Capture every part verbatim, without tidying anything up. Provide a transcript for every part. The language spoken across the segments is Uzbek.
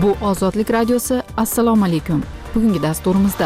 Bu Ozodlik radiosi. Assalomu alaykum. Bugungi dasturimizda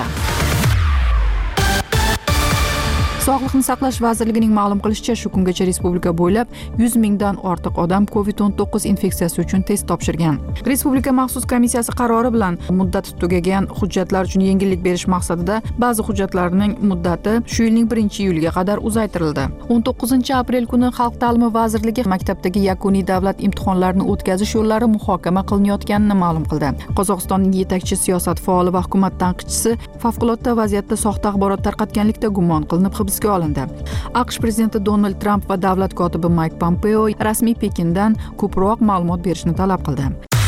Sog'liqni saqlash vazirligining ma'lum qilishicha, shu kungacha respublika bo'ylab yuz mingdan ortiq odam covid o'n to'qqiz infeksiyasi uchun test topshirgan. Respublika maxsus komissiyasi qarori bilan muddati tugagan hujjatlar uchun yengillik berish maqsadida ba'zi hujjatlarning muddati shu yilning birinchi iyuliga qadar uzaytirildi. o'n to'qqizinchi aprel kuni Xalq ta'limi vazirligi maktabdagi yakuniy davlat imtihonlarini o'tkazish yo'llari muhokama qilinayotganini ma'lum qildi. Qozog'istonning yetakchi siyosat faoli va hukumat tanqidchisi favqulodda vaziyatda soxta axborot tarqatganlikda gumon qilinib hibsga olindi. AQSh prezidenti Donald Tramp va davlat kotibi Mayk Pompeo rasmiy Pekindan ko'proq ma'lumot berishni talab qildi.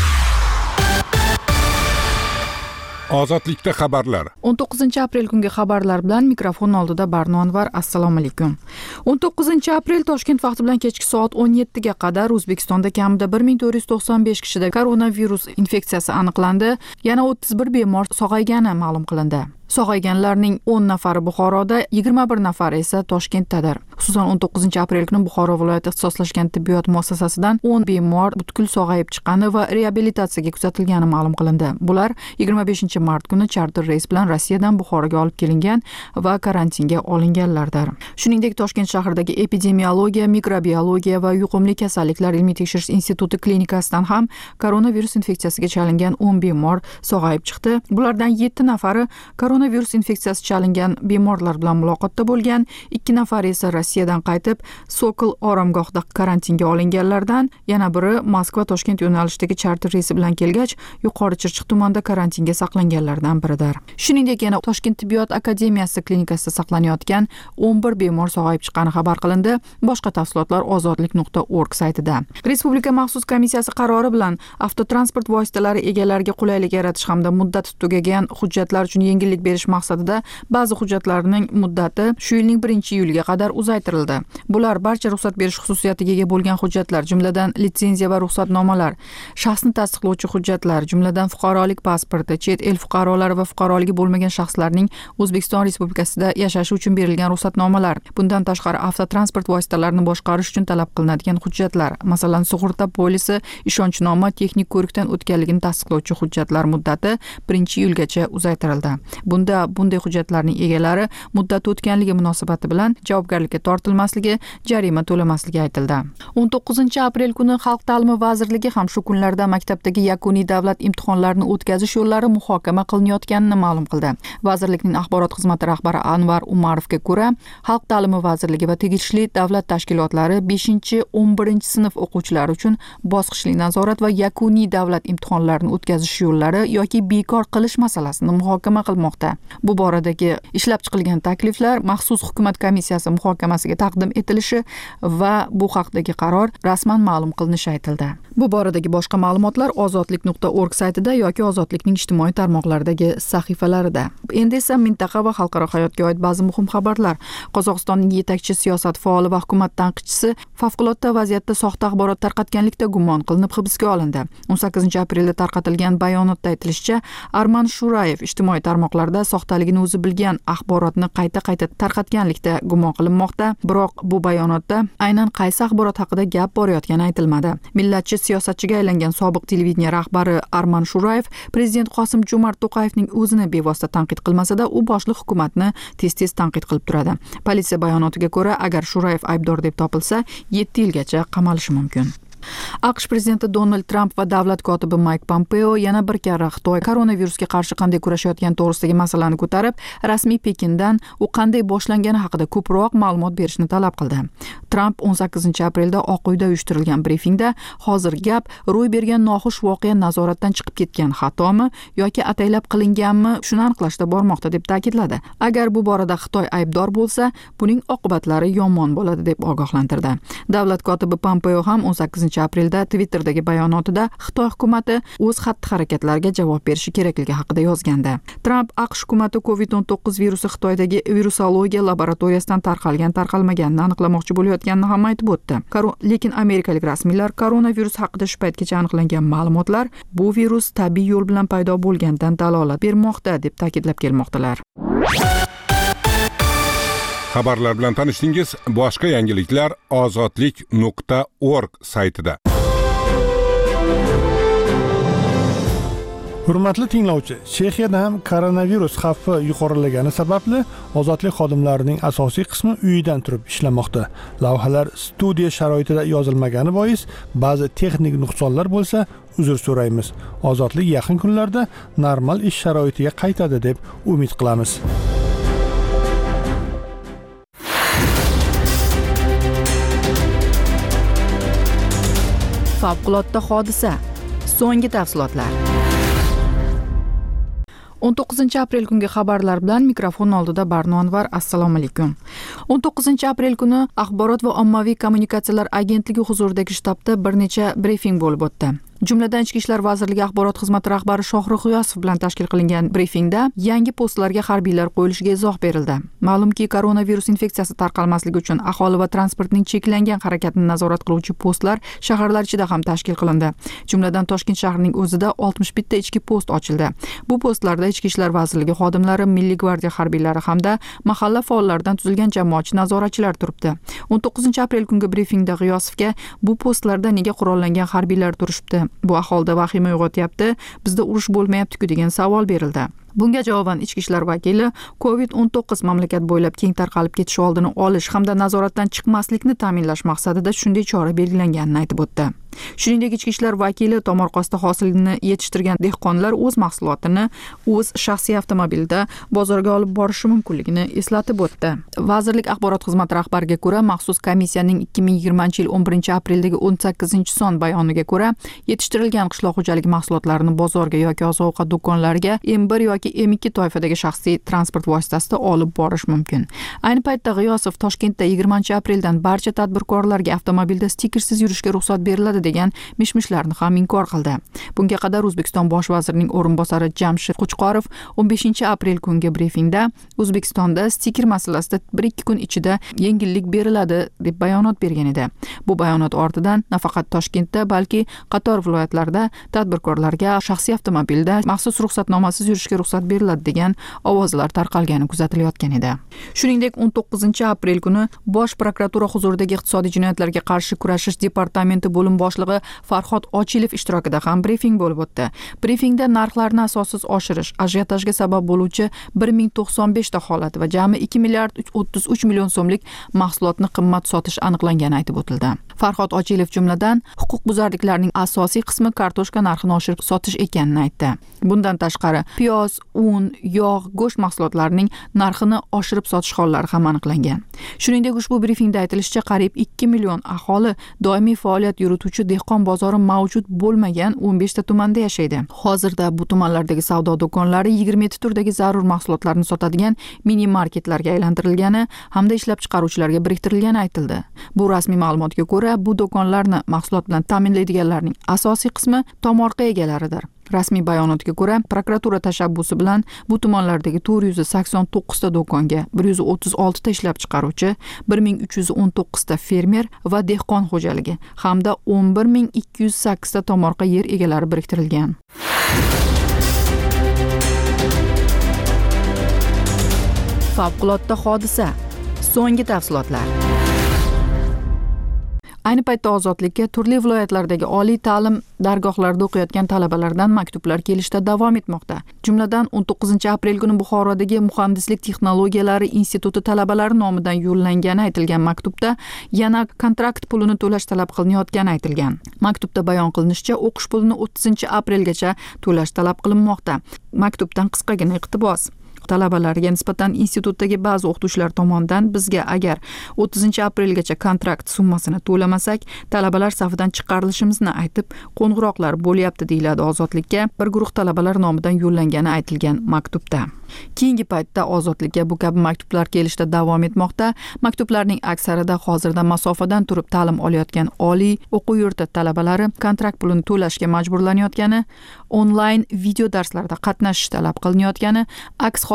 Ozodlikda xabarlar. o'n to'qqizinchi aprel kungi xabarlar bilan mikrofon oldida Barno Anvar. Assalomu alaykum. o'n to'qqizinchi aprel Toshkent vaqti bilan kechki soat o'n yettiga qadar O'zbekistonda kamida bir ming to'rt yuz to'qson besh kishida koronavirus infeksiyasi aniqlandi. Yana o'ttiz bir bemor sog'aygani ma'lum qilindi. Sog'ayganlarning o'n nafari Buxoroda, yigirma bir nafari esa Toshkentdadir. Xususan o'n to'qqizinchi aprel kuni Buxoro viloyati ixtisoslashgan tibbiyot muassasasidan o'n bemor butkul sog'ayib chiqqani va reabilitatsiyaga kuzatilgani ma'lum qilindi. Bular yigirma beshinchi mart kuni charter reys bilan Rossiyadan Buxoroga olib kelingan va karantinga olinganlardir. Shuningdek, Toshkent shahridagi epidemiologiya, mikrobiologiya va yuqumli kasalliklar ilmiy tekshirish instituti klinikasidan ham koronavirus infeksiyasiga chalingan o'n bemor sog'ayib chiqdi. Bulardan yetti nafari koronavirus infeksiyasi chalingan bemorlar bilan muloqotda bo'lgan, ikki nafari esa Rossiyadan qaytib Sokol oromgohda karantinga olinganlardan, yana biri Moskva Toshkent yo'nalishidagi charter reysi bilan kelgach, Yuqori Chirchiq tumanida karantinga saqlanganlardan biridir. Shuningdek, yana Toshkent tibbiyot akademiyasi klinikasida saqlanayotgan o'n bir bemor sog'ayib chiqqani xabar qilindi. Boshqa tafsilotlar ozodlik nuqta org saytida. Respublika maxsus komissiyasi qarori bilan avtotransport vositalari egalariga qulaylik yaratish hamda muddati tugagan hujjatlar uchun yengillik berish maqsadida ba'zi hujjatlarning muddati shu yilning birinchi iyuliga qadar uzaytirildi. Bular barcha ruxsat berish xususiyatiga ega bo'lgan hujjatlar, jumladan litsenziya va ruxsatnomalar, shaxsni tasdiqlovchi hujjatlar, jumladan fuqarolik pasporti, chet el fuqarolari va fuqaroligi bo'lmagan shaxslarning O'zbekiston Respublikasida yashashi uchun berilgan ruxsatnomalar. Bundan tashqari avtotransport vositalarini boshqarish uchun talab qilinadigan hujjatlar, masalan, sug'urta polisi, ishonchnoma, texnik ko'rikdan o'tganligini tasdiqlovchi hujjatlar muddati birinchi iyulgacha uzaytirildi. Bunda bunday hujjatlarning egalari muddati o'tganligi munosabati bilan javobgarlikka tortilmasligi, jarima to'lamasligi aytildi. o'n to'qqizinchi aprel kuni Xalq ta'limi vazirligi ham shu kunlarda maktabdagi yakuniy davlat imtihonlarini o'tkazish yo'llari muhokama qilinayotganini ma'lum qildi. Vazirlikning axborot xizmati rahbari Anvar Umarovga ko'ra, Xalq ta'limi vazirligi va tegishli davlat tashkilotlari beshinchi o'n birinchi sinf o'quvchilari uchun bosqichli nazorat va yakuniy davlat imtihonlarini o'tkazish yo'llari yoki bekor qilish masalasini muhokama qilmoqda. Bu boradagi ishlab chiqilgan takliflar maxsus hukumat komissiyasi muhokamasiga taqdim etilishi va bu haqdagi qaror rasman ma'lum qilinishi aytildi. Bu boradagi boshqa ma'lumotlar ozodlik nuqta org saytida yoki Ozodlikning ijtimoiy tarmoqlaridagi sahifalarida. Endi esa mintaqa va xalqaro hayotga oid ba'zi muhim xabarlar. Qozog'istonning yetakchi siyosat faoli va hukumat tanqidchisi favqulodda vaziyatda soxta axborot tarqatganlikda gumon qilinib hibsga olindi. o'n sakkizinchi aprelda tarqatilgan bayonotda aytilishicha, Arman Shurayev ijtimoiy tarmoqlarda soxtaligini o'zi bilgan axborotni qayta-qayta tarqatganlikda gumon qilinmoqda. Biroq bu bayonotda aynan qaysi axborot haqida gap borayotgani aytilmadi. Millatchi siyosatchiga aylangan sobiq televideniya rahbari Arman Shurayev prezident Qosim Jo'mart To'qayevning o'zini bevosita tanqid qilmasa-da, u boshliq hukumatni tez-tez tanqid qilib turadi. Politsiya bayonotiga ko'ra, agar Shurayev aybdor deb topilsa, yetti yilgacha qamalishi mumkin. AQSh prezidenti Donald Tramp va davlat kotibi Mayk Pompeo yana bir karra Xitoy koronavirusga qarshi qanday kurashayotgani to'g'risidagi masalani ko'tarib, rasmiy Pekindan u qanday boshlangani haqida ko'proq ma'lumot berishni talab qildi. Tramp o'n sakkizinchi aprelda Oq uyda uyushtirilgan brifingda hozir gap ro'y bergan noxush voqea nazoratdan chiqib ketgan xatomi yoki ataylab qilinganmi, shuni aniqlashda bormoqda deb ta'kidladi. Agar bu borada Xitoy aybdor bo'lsa, buning oqibatlari yomon bo'ladi deb ogohlantirdi. Davlat kotibi Pompeo ham o'n sakkizinchi aprelda Twitter'dagi bayonotida Xitoy hukumati o'z xatti-harakatlariga javob berishi kerakligi haqida yozgandi. Tramp AQSh hukumati covid o'n to'qqiz virusi Xitoydagi virusologiya laboratoriyasidan tarqalgan tarqalmaganini aniqlamoqchi bo'layotganini ham aytib o'tdi. Lekin amerikalik rasmiylar koronavirus haqida shu paytgacha aniqlangan ma'lumotlar bu virus tabiiy yo'l bilan paydo bo'lgandan dalolat bermoqda deb ta'kidlab kelmoqdalar. Xabarlar bilan tanishdingiz. Boshqa yangiliklar ozodlik nuqta org saytida. Hurmatli tinglovchi, Chexiyada ham koronavirus xavfi yuqorilagani sababli ozodlik xodimlarining asosiy qismi uyidan turib ishlamoqda. Lavhalar studiya sharoitida yozilmagani bois ba'zi texnik nuqsonlar bo'lsa, uzr so'raymiz. Ozodlik yaqin kunlarda normal ish sharoitiga qaytadi deb umid qilamiz. Favqulodda hodisa. So'nggi tafsilotlar. o'n to'qqizinchi aprel kungi xabarlar bilan mikrofon oldida Barno Anvar. Assalomu alaykum. o'n to'qqizinchi aprel kuni Axborot va ommaviy kommunikatsiyalar agentligi huzuridagi shtabda bir necha brifing bo'lib o'tdi. Jumladan Ichki ishlar vazirligi axborot xizmati rahbari Shohrux G'iyosov bilan tashkil qilingan brifingda yangi postlarga harbiylar qo'yilishiga izoh berildi. Ma'lumki, koronavirus infeksiyasi tarqalmasligi uchun aholi va transportning cheklangan harakatini nazorat qiluvchi postlar shaharlar ichida ham tashkil qilindi. Jumladan Toshkent shahrining o'zida oltmish bitta ichki post ochildi. Bu postlarda Ichki ishlar vazirligi xodimlari, Milliy gvardiya harbiylari hamda mahalla faollaridan tuzilgan jamoatchi nazoratchilar turibdi. o'n to'qqizinchi aprel kungi brifingda G'iyosovga bu postlarda nega qurollangan harbiylar turishibdi? Bu aholida vahima uyg'otyapti, bizda urush bo'lmayapti-ku degan savol berildi. Bunga javoban Ichki ishlar vakili covid o'n to'qqiz mamlakat bo'ylab keng tarqalib ketish oldini olish hamda nazoratdan chiqmaslikni ta'minlash maqsadida shunday chora belgilanganini aytib o'tdi. Shuningdek, Ichki ishlar vakili tomorqasida hosilni yetishtirgan dehqonlar o'z mahsulotini o'z shaxsiy avtomobilida bozorga olib borishi mumkinligini eslatib o'tdi. Vazirlik axborot xizmati rahbariga ko'ra, maxsus komissiyaning ikki ming yigirmanchi yil o'n birinchi apreldagi o'n sakkizinchi son bayoniga ko'ra, yetishtirilgan qishloq xo'jaligi mahsulotlarini bozorga yoki oziq-ovqat do'konlariga M bir yoki M ikki toifadagi shaxsiy transport vositasida olib borish mumkin. Ayni paytda G'iyosov Toshkentda yigirmanchi apreldan barcha tadbirkorlarga avtomobilda stikersiz yurishga ruxsat beriladi degan mish-mishlarni ham inkor qildi. Bunga qadar O'zbekiston bosh vazirining o'rinbosari Jamshid Qo'chqorov o'n beshinchi aprel kungi brifingda O'zbekistonda stiker masalasida bir ikki kun ichida yengillik beriladi deb bayonot bergan edi. Bu bayonot ortidan nafaqat Toshkentda, balki qator viloyatlarda tadbirkorlarga shaxsiy avtomobilda maxsus ruxsatnomasiz yurishga ruxsat beriladi degan ovozlar tarqalgani kuzatilayotgan edi. Shuningdek, o'n to'qqizinchi aprel kuni Bosh prokuratura huzuridagi iqtisodiy jinoyatlarga qarshi kurashish departamenti bo'lim boshlig'i Farhod Ochilov ishtirokida ham brifing bo'lib o'tdi. Brifingda narxlarni asossiz oshirish, ajiotajga sabab bo'luvchi bir ming to'qson besh ta holat va jami ikki milliard o'ttiz uch million so'mlik mahsulotni qimmat sotish aniqlangani aytib o'tildi. Farhod Ochilov jumladan huquqbuzarliklarning asosiy qismi kartoshka narxini oshirib sotish ekanini aytdi. Bundan tashqari, piyoz, un, yog', go'sht mahsulotlarining narxini oshirib sotish hollari ham aniqlangan. Shuningdek, ushbu brifingda aytilishicha, qariyb ikki million aholi doimiy faoliyat yurituvchi dehqon bozori mavjud bo'lmagan o'n besh ta tumanda yashaydi. Hozirda bu tumanlardagi savdo do'konlari yigirma yetti turdagi zarur mahsulotlarni sotadigan mini marketlarga aylantirilgani hamda ishlab chiqaruvchilarga biriktirilgani aytildi. Bu rasmiy ma'lumotga ko'ra, bu do'konlarni mahsulot bilan ta'minlaydiganlarning asosiy qismi tomorqa egalaridir. Rasmiy bayonotga ko'ra, prokuratura tashabbusi bilan bu tumanlardagi to'rt yuz sakson to'qqiz ta do'konga bir yuz o'ttiz olti ta ishlab chiqaruvchi, bir ming uch yuz o'n to'qqiz ta fermer va dehqon xo'jaligi hamda o'n bir ming ikki yuz sakkiz ta tomorqa yer egalari biriktirilgan. Favqulodda hodisa. So'nggi tafsilotlar. Ayni paytda ozodlikka turli viloyatlardagi oliy ta'lim dargohlarida o'qiyotgan talabalardan maktublar kelishda davom etmoqda. Jumladan o'n to'qqizinchi aprel kuni Buxorodagi Muhandislik texnologiyalari instituti talabalari nomidan yo'llangani aytilgan maktubda yana kontrakt pulini to'lash talab qilinayotgani aytilgan. Maktubda bayon qilinishicha, o'qish pulini o'ttizinchi aprelgacha to'lash talab qilinmoqda. Maktubdan qisqagina iqtibos. Talabalarga nisbatan institutdagi ba'zi o'qituvchilar tomonidan bizga agar o'ttizinchi aprelgacha kontrakt summasini to'lamasak, talabalar safidan chiqarilishimizni aytib, qo'ng'iroqlar bo'lyapti, deyiladi Ozodlikka bir guruh talabalar nomidan yo'llangani aytilgan maktubda. Keyingi paytda Ozodlikka bu kabi maktublar kelishda davom etmoqda. Maktublarning aksarida hozirda masofadan turib ta'lim olayotgan oliy o'quv yurti talabalari kontrakt pulini to'lashga majburlanayotgani, onlayn video darslarda qatnashish talab qilinayotgani, aks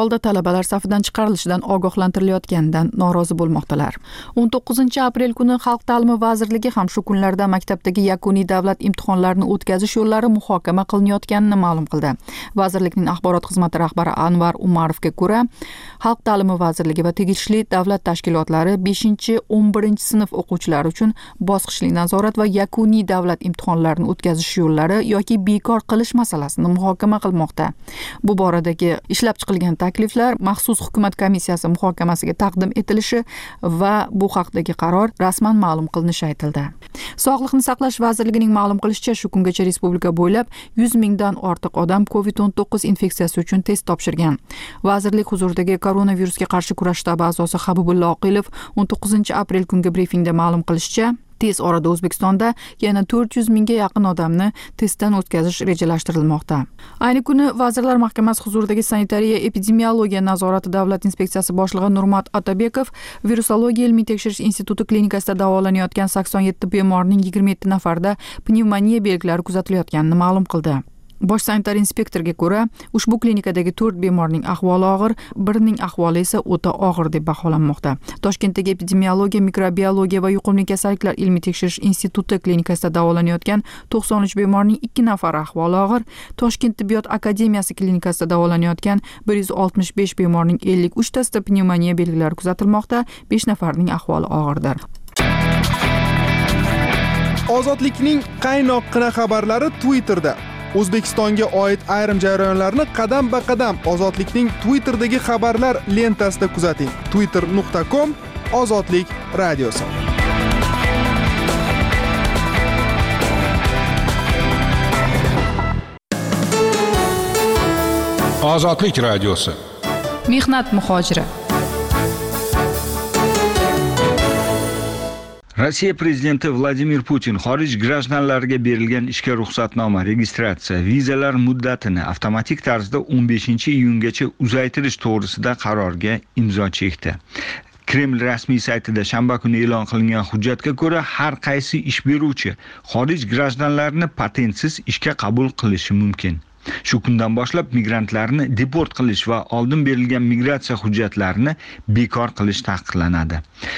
holda talabalar safidan chiqarilishidan ogohlantirilayotganidan norozi bo'lmoqdalar. o'n to'qqizinchi aprel kuni Xalq ta'limi vazirligi ham shu kunlarda maktabdagi yakuniy davlat imtihonlarini o'tkazish yo'llari muhokama qilinayotganini ma'lum qildi. Vazirlikning axborot xizmati rahbari Anvar Umarovga ko'ra, Xalq ta'limi vazirligi va tegishli davlat tashkilotlari beshinchi o'n birinchi sinf o'quvchilari uchun bosqichli nazorat va yakuniy davlat imtihonlarini o'tkazish yo'llari yoki bekor qilish masalasini muhokama qilmoqda. Bu boradagi ishlab chiqilgan takliflar maxsus hukumat komissiyasi muhokamasiga taqdim etilishi va bu haqdagi qaror rasman ma'lum qilinishi aytildi. Sog'liqni saqlash vazirligining ma'lum qilishicha, shu kungacha respublika bo'ylab yuz mingdan ortiq odam kovid o'n to'qqiz infeksiyasi uchun test topshirgan. Vazirlik huzuridagi koronavirusga qarshi kurash shtabi a'zosi Habibulla Oqilov o'n to'qqizinchi aprel kungi brifingda ma'lum qilishicha, tez orada O'zbekistonda yana to'rt yuz mingga yaqin odamni testdan o'tkazish rejalashtirilmoqda. Ayni kuni Vazirlar Mahkamasi huzuridagi sanitariya epidemiologiya nazorati davlat inspeksiyasi boshlig'i Nurmat Otabekov virusologiya ilmiy tekshirish instituti klinikasida davolanayotgan sakson yetti bemorning yigirma yetti nafarida pnevmoniya belgilari kuzatilayotganini ma'lum qildi. Bosh sanitar inspektorga ko'ra, ushbu klinikadagi to'rt bemorning ahvoli og'ir, birining ahvoli esa o'ta og'ir deb baholanmoqda. Toshkentdagi epidemiologiya, mikrobiologiya va yuqumli kasalliklar ilmiy tekshirish instituti klinikasida davolanayotgan to'qson uch bemorning ikki nafari ahvoli og'ir, Toshkent tibbiyot akademiyasi klinikasida davolanayotgan bir yuz oltmish besh bemorning ellik uch tasida pnevmoniya belgilari kuzatilmoqda, besh nafarining ahvoli og'irdir. Ozodlikning qaynoqqina xabarlari Twitterda. O'zbekistonga oid ayrim jarayonlarni qadam-ba-qadam Ozodlikning Twitter'dagi xabarlar lentasida kuzating. twitter nuqta com Ozodlik radiosi. Ozodlik radiosi. Mehnat muhojiri. Rossiya prezidenti Vladimir Putin xorij grajdanlariga berilgan ishga ruxsatnoma, registratsiya, vizalar muddatini avtomatik tarzda o'n beshinchi iyungacha uzaytirish to'g'risida qarorga imzo chekdi. Kreml rasmiy saytida shanba kuni e'lon qilingan hujjatga ko'ra, har qaysi ish beruvchi xorij grajdanlarini patentsiz ishga qabul qilishi mumkin. Shu kundan boshlab migrantlarni deport qilish va oldin berilgan migratsiya hujjatlarini bekor qilish taqiqlanadi.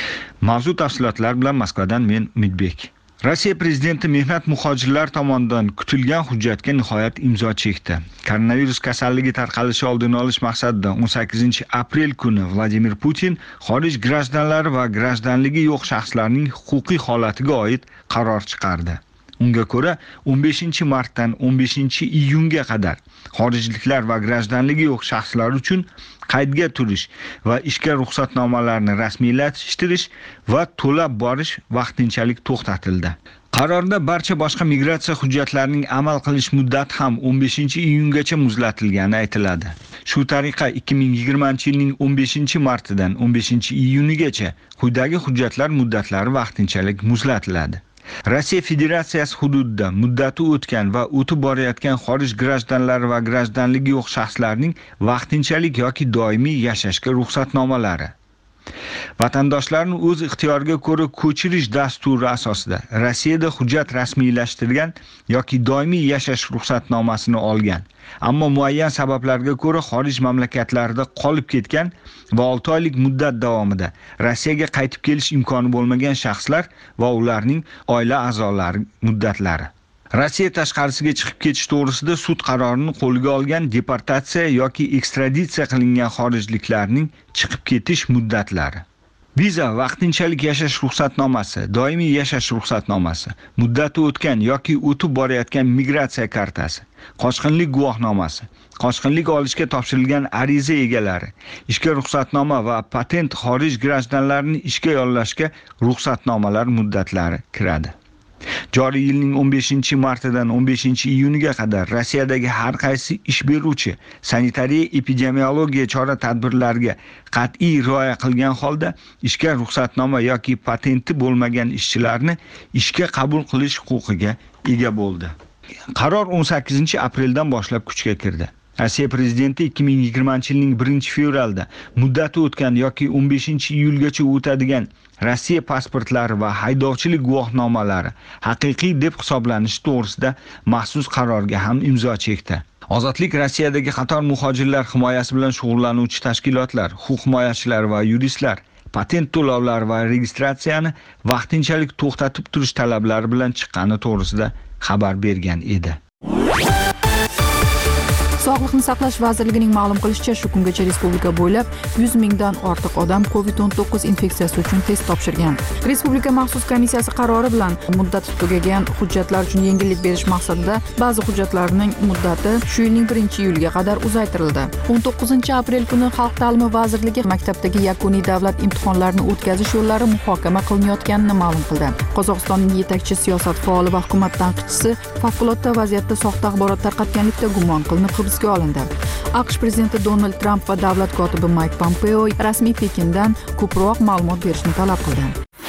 Mavzu tafsilotlar bilan Moskvadan men Umidbek. Rossiya prezidenti mehnat muhojirlar tomonidan kutilgan hujjatga nihoyat imzo chekdi. Koronavirus kasalligi tarqalishi oldini olish maqsadida o'n sakkizinchi aprel kuni Vladimir Putin xorij grajdanlari va grajdanligi yo'q shaxslarning huquqiy holatiga oid qaror chiqardi. Unga ko'ra, o'n beshinchi martdan o'n beshinchi iyunga qadar xorijliklar va grajdanligi yo'q shaxslar uchun qaydga turish va ishga ruxsatnomalarni rasmiylashtirish va to'lab borish vaqtinchalik to'xtatildi. Qarorda barcha boshqa migratsiya hujjatlarining amal qilish muddati ham o'n beshinchi iyungacha muzlatilgani aytiladi. Shu tariqa ikki ming yigirmanchi yilning o'n beshinchi martidan o'n beshinchi iyunigacha quyidagi hujjatlar muddatlari vaqtinchalik muzlatiladi. Rossiya Federatsiyasi hududida muddati o'tgan va o'tib borayotgan xorij grajdanlari va grajdanligi yo'q shaxslarning vaqtinchalik yoki doimiy yashashga ruxsatnomalari. Vatandoshlarni o'z ixtiyoriga ko'ra ko'chirish dasturi asosida Rossiyada hujjat rasmiylashtirgan yoki doimiy yashash ruxsatnomasini olgan, ammo muayyan sabablarga ko'ra xorij mamlakatlarida qolib ketgan va olti oylik muddat davomida Rossiyaga qaytib kelish imkoni bo'lmagan shaxslar va ularning oila a'zolari muddatlari. Rossiya tashqarisiga chiqib ketish to'g'risida sud qarorini qo'lga olgan deportatsiya yoki ekstraditsiya qilingan xorijliklarning chiqib ketish muddatlari. Viza, vaqtinchalik yashash ruxsatnomasi, doimiy yashash ruxsatnomasi, muddati o'tgan yoki o'tib borayotgan migratsiya kartasi, qochqinlik guvohnomasi, qochqinlik olishga topshirilgan ariza egalari, ishga ruxsatnoma va patent xorij grajdanlarini ishga yollashga ruxsatnomalar muddatlari kiradi. Joriy yilning o'n beshinchi martidan o'n beshinchi iyuniga qadar Rossiyadagi har qaysi ish beruvchi sanitariya epidemiologiya chora-tadbirlariga qat'iy rioya qilgan holda ishga ruxsatnoma yoki patenti bo'lmagan ishchilarni ishga qabul qilish huquqiga ega bo'ldi. Qaror o'n sakkizinchi apreldan boshlab kuchga kirdi. Rossiya prezidenti ikki ming yigirmanchi yilning birinchi fevralda muddati o'tgan yoki o'n beshinchi iyulgacha o'tadigan Rossiya pasportlari va haydovchilik guvohnomalari haqiqiy deb hisoblanishi to'g'risida maxsus qarorga ham imzo chekdi. Ozodlik Rossiyadagi qator muhojirlar himoyasi bilan shug'ullanuvchi tashkilotlar, huquq himoyachilar va yuristlar patent to'lovlari va registratsiyani vaqtinchalik to'xtatib turish talablari bilan chiqqani to'g'risida xabar bergan edi. Sog'liqni saqlash vazirligining ma'lum qilishicha, shu kungacha respublika bo'ylab yuz mingdan ortiq odam covid o'n to'qqiz infeksiyasi uchun test topshirgan. Respublika maxsus komissiyasi qarori bilan muddati tugagan hujjatlar uchun yengillik berish maqsadida ba'zi hujjatlarning muddati shu yilning birinchi iyulga qadar uzaytirildi. o'n to'qqizinchi aprel kuni Xalq ta'limi vazirligi maktabdagi yakuniy davlat imtihonlarini o'tkazish yo'llari muhokama qilinayotganini ma'lum qildi. Qozog'istonning yetakchi siyosat faoli va hukumat tanqidchisi favqulodda vaziyatda soxta axborot tarqatganlikda gumon qilinib hibsga olindi. AQSh prezidenti Donald Tramp va davlat kotibi Mike Pompeo rasmiy Pekindan ko'proq ma'lumot berishni talab qildi.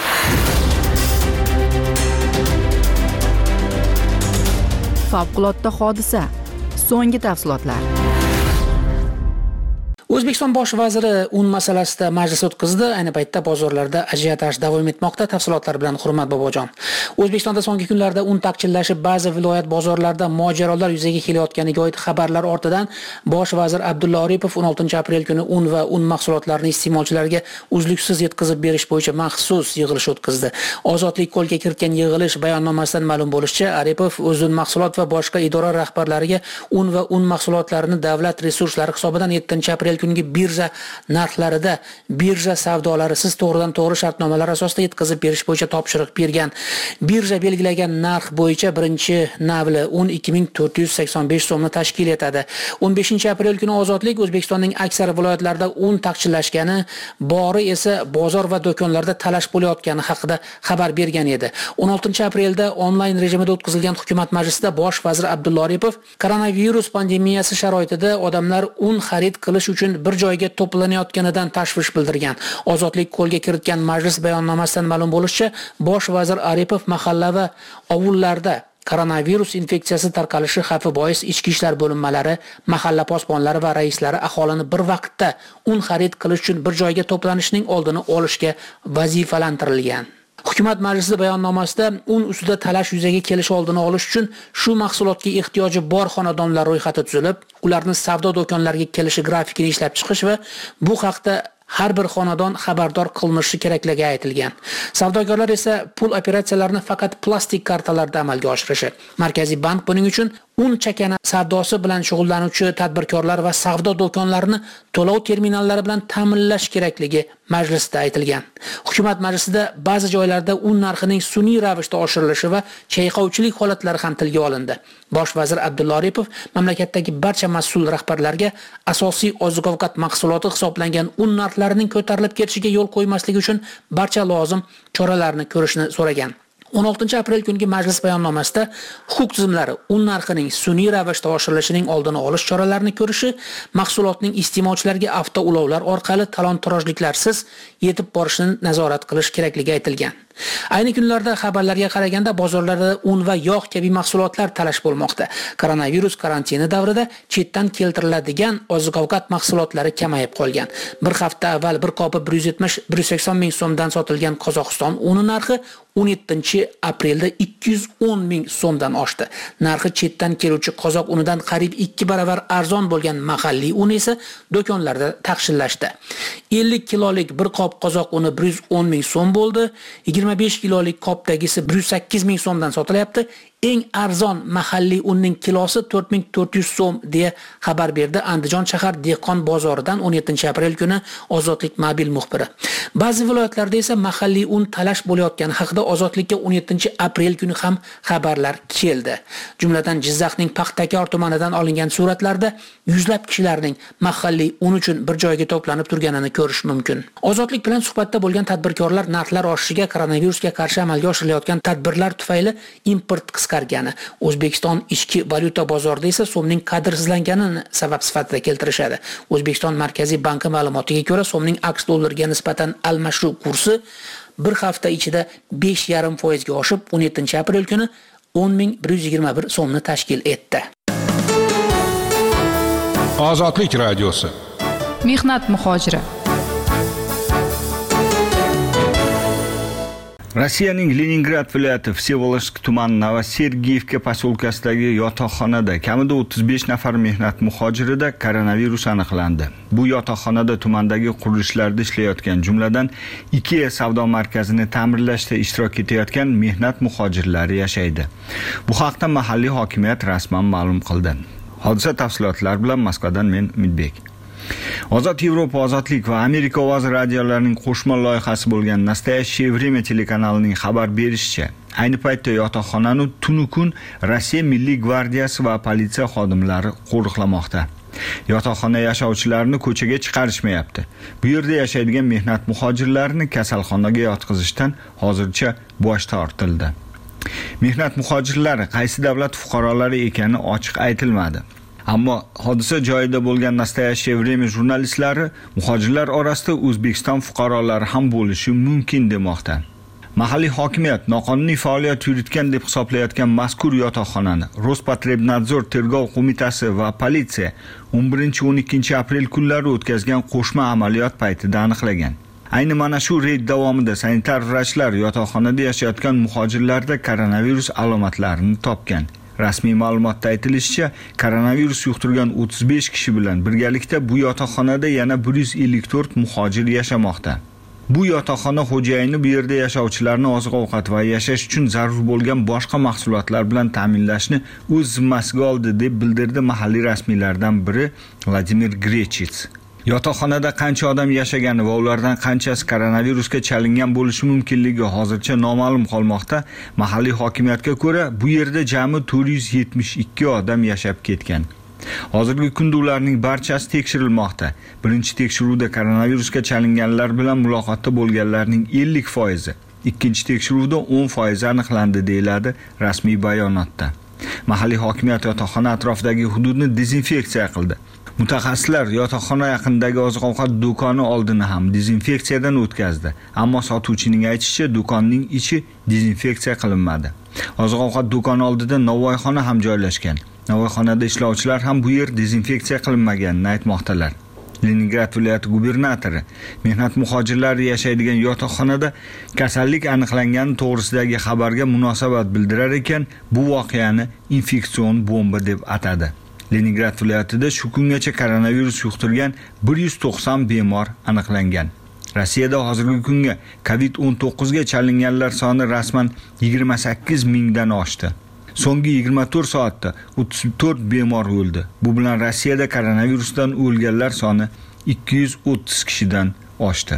Favqulodda hodisa. So'nggi tafsilotlar. O'zbekiston bosh vaziri un masalasida majlis o'tkazdi. Ayni paytda bozorlarda ajiotaj davom etmoqda. Tafsilotlar bilan Hurmat Bobojon. O'zbekistonda so'nggi kunlarda un taqchillashib, ba'zi viloyat bozorlarida mojarolar yuzaga kelayotganiga oid xabarlar ortidan bosh vazir Abdulla Aripov o'n oltinchi aprel kuni un va un mahsulotlarini iste'molchilarga uzluksiz yetkazib berish bo'yicha maxsus yig'ilish o'tkazdi. Ozodlik qo'lga kiritgan yig'ilish bayonnomasidan ma'lum bo'lishicha, Aripov o'zun mahsulot va boshqa idora rahbarlariga un va un mahsulotlarini davlat resurslari hisobidan yettinchi aprel kungi birja narxlarida birja savdolarisiz to'g'ridan to'g'ri shartnomalar asosida yetkazib berish bo'yicha topshiriq bergan. Birja belgilagan narx bo'yicha birinchi navli un ikki ming to'rt yuz sakson besh so'mni tashkil etadi. o'n beshinchi aprel kuni Ozodlik O'zbekistonning aksar viloyatlarida un taqchillashgani, bori esa bozor va do'konlarda talash bo'layotgani haqida xabar bergan edi. o'n oltinchi aprelda onlayn rejimida o'tkazilgan hukumat majlisida bosh vazir Abdulla Aripov koronavirus pandemiyasi sharoitida odamlar un xarid qilish uchun bir joyga to'planayotganidan tashvish bildirgan. Ozodlik qo'lga kiritgan majlis bayonnomasidan ma'lum bo'lishicha, bosh vazir Aripov mahalla va ovullarda koronavirus infeksiyasi tarqalishi xavfi bois ichki ishlar bo'linmalari, mahalla posbonlari va raislari aholini bir vaqtda un xarid qilish uchun bir joyga to'planishining oldini olishga vazifalantirilgan. Hukumat majlisi bayonnomasida un ustida talash yuzaga kelish oldini olish uchun shu mahsulotga ehtiyoji bor xonadonlar ro'yxati tuzilib, ularni savdo do'konlariga kelishi grafikini ishlab chiqish va bu haqda har bir xonadon xabardor qilinishi kerakligi aytilgan. Savdogarlar esa pul operatsiyalarini faqat plastik kartalarda amalga oshirishi. Markaziy bank buning uchun un chakana savdosi bilan shug'ullanuvchi tadbirkorlar va savdo do'konlarini to'lov terminallari bilan ta'minlash kerakligi majlisda aytilgan. Hukumat majlisida ba'zi joylarda un narxining sun'iy ravishda oshirilishi va chayqovchilik holatlari ham tilga olindi. Bosh vazir Abdulla Aripov mamlakatdagi barcha mas'ul rahbarlarga asosiy oziq-ovqat mahsuloti hisoblangan un narxlarining ko'tarilib ketishiga yo'l qo'ymaslik uchun barcha lozim choralarni ko'rishni so'ragan. o'n oltinchi aprel kungi majlis bayonnomasida huquq tizimlari un narxining sun'iy ravishda oshirilishining oldini olish choralarini ko'rishi, mahsulotning iste'molchilarga avtoulovlar orqali talon-torojliklarsiz yetib borishini nazorat qilish kerakligi aytilgan. Ayni kunlarda xabarlarga qaraganda bozorlarda un va yog' kabi mahsulotlar talash bo'lmoqda. Koronavirus karantini davrida chetdan keltiriladigan oziq-ovqat mahsulotlari kamayib qolgan. Bir hafta avval bir qopi bir yuz yetmish - bir yuz sakson ming so'mdan sotilgan Qozog'iston uni narxi o'n yettinchi aprelda ikki yuz o'n ming so'mdan oshdi. Narxi chetdan keluvchi qozoq unidan qariyb ikki baravar arzon bo'lgan mahalliy un esa do'konlarda taqchillashdi. ellik kilolik bir qop qozoq uni bir yuz o'n ming so'm bo'ldi. yigirma besh kilolik qopdagisi bir yuz sakkiz ming so'mdan sotilyapti. Eng arzon mahalliy unning kilosi to'rt ming to'rt yuz so'm deya xabar berdi Andijon shahar dehqon bozoridan o'n yettinchi aprel kuni Ozodlik mobil muxbiri. Ba'zi viloyatlarda esa mahalliy un talash bo'layotgani haqida Ozodlikka o'n yettinchi aprel kuni ham xabarlar keldi. Jumladan Jizzaxning Paxtakor tumanidan olingan suratlarda yuzlab kishilarning mahalliy un uchun bir joyga to'planib turganini ko'rish mumkin. Ozodlik bilan suhbatda bo'lgan tadbirkorlar narxlar oshishiga, koronavirusga qarshi amalga oshirilayotgan tadbirlar tufayli import qisqargani, O'zbekiston ichki valyuta bozorida esa so'mning qadrsizlanganini sabab sifatida keltirishadi. O'zbekiston Markaziy banki ma'lumotiga ko'ra, so'mning aks dollariga nisbatan almashuv kursi bir hafta ichida besh yarim foiz ga oshib, o'n yettinchi aprel kuni o'n ming bir yuz yigirma bir so'mni tashkil etdi. Ozodlik radiosi. Mehnat muhojiri. Rossiyaning Leningrad viloyati Vsevolozhsk tumani Novosergiyevka posyolkasidagi yotoqxonada kamida o'ttiz besh nafar mehnat muhojirida koronavirus aniqlandi. Bu yotoqxonada tumandagi qurilishlarda ishlayotgan, jumladan IKEA savdo markazini ta'mirlashda ishtirok etayotgan mehnat muhojirlari yashaydi. Bu haqda mahalliy hokimiyat rasman ma'lum qildi. Hodisa tafsilotlari bilan Moskvadan men Umidbek. Ozod Yevropa ozodlik va Amerika ovozi radiolarining qo'shma loyihasi bo'lgan Nastoящее время telekanalining xabar berishicha, ayni paytda yotoqxonani tunu kun Rossiya Milliy gvardiyasi va politsiya xodimlari qo'riqlamoqda. Yotoqxona yashovchilarini ko'chaga chiqarishmayapti. Bu yerda yashaydigan mehnat muhojirlarini kasalxonaga yotqizishdan hozircha bosh tortildi. Mehnat muhojirlari qaysi davlat fuqarolari ekani ochiq aytilmadi. Ammo hodisa joyida bo'lgan Nastoящее время jurnalistlari muhojirlar orasida O'zbekiston fuqarolari ham bo'lishi mumkin demoqda. Mahalliy hokimiyat noqonuniy faoliyat yuritgan deb hisoblayotgan mazkur yotoqxonani Rospotrebnadzor tergov qo'mitasi va politsiya o'n birinchi o'n ikkinchi aprel kunlari o'tkazgan qo'shma amaliyot paytida aniqlagan. Ayni mana shu reyd davomida sanitar vrachlar yotoqxonada yashayotgan muhojirlarda koronavirus alomatlarini topgan. Rasmiy ma'lumotda aytilishicha, koronavirus yuqtirgan o'ttiz besh kishi bilan birgalikda bu yotoqxonada yana bir yuz ellik to'rt muhojir yashamoqda. Bu yotoqxona xo'jayini bu yerda yashovchilarni oziq-ovqat va yashash uchun zarur bo'lgan boshqa mahsulotlar bilan ta'minlashni o'z zimmasiga oldi deb bildirdi mahalliy rasmiylardan biri Vladimir Grechits. Yotoqxonada qancha odam yashagani va ulardan qanchasi koronavirusga chalingan bo'lishi mumkinligi hozircha noma'lum qolmoqda. Mahalliy hokimiyatga ko'ra, bu yerda jami to'rt yuz yetmish ikki odam yashab ketgan. Hozirgi kunda ularning barchasi tekshirilmoqda. Birinchi tekshiruvda koronavirusga chalinganlar bilan muloqotda bo'lganlarning ellik foizi, ikkinchi tekshiruvda o'n foizi aniqlandi deyiladi rasmiy bayonotda. Mahalliy hokimiyat yotoqxona atrofidagi hududni dezinfeksiya qildi. Mutaxassislar yotoqxona yaqinidagi oziq-ovqat do'koni oldini ham dezinfeksiyadan o'tkazdi, ammo sotuvchining aytishicha, do'konning ichi dezinfeksiya qilinmadi. Oziq-ovqat do'koni oldida novvoyxona ham joylashgan. Novvoyxonada ishlovchilar ham bu yer dezinfeksiya qilinmaganini aytmoqdalar. Leningrad viloyati gubernatori mehnat muhojirlari yashaydigan yotoqxonada kasallik aniqlangani to'g'risidagi xabarga munosabat bildirar ekan, bu voqeani infeksion bomba deb atadi. Leningrad viloyatida shu kungacha koronavirus yuqtirgan bir yuz to'qson bemor aniqlangan. Rossiyada hozirgi kunga covid o'n to'qqiz ga chalinganlar soni rasman yigirma sakkiz mingdan oshdi. So'nggi yigirma to'rt soatda o'ttiz to'rt bemor o'ldi. Bu bilan Rossiyada koronavirusdan o'lganlar soni ikki yuz o'ttiz kishidan oshdi.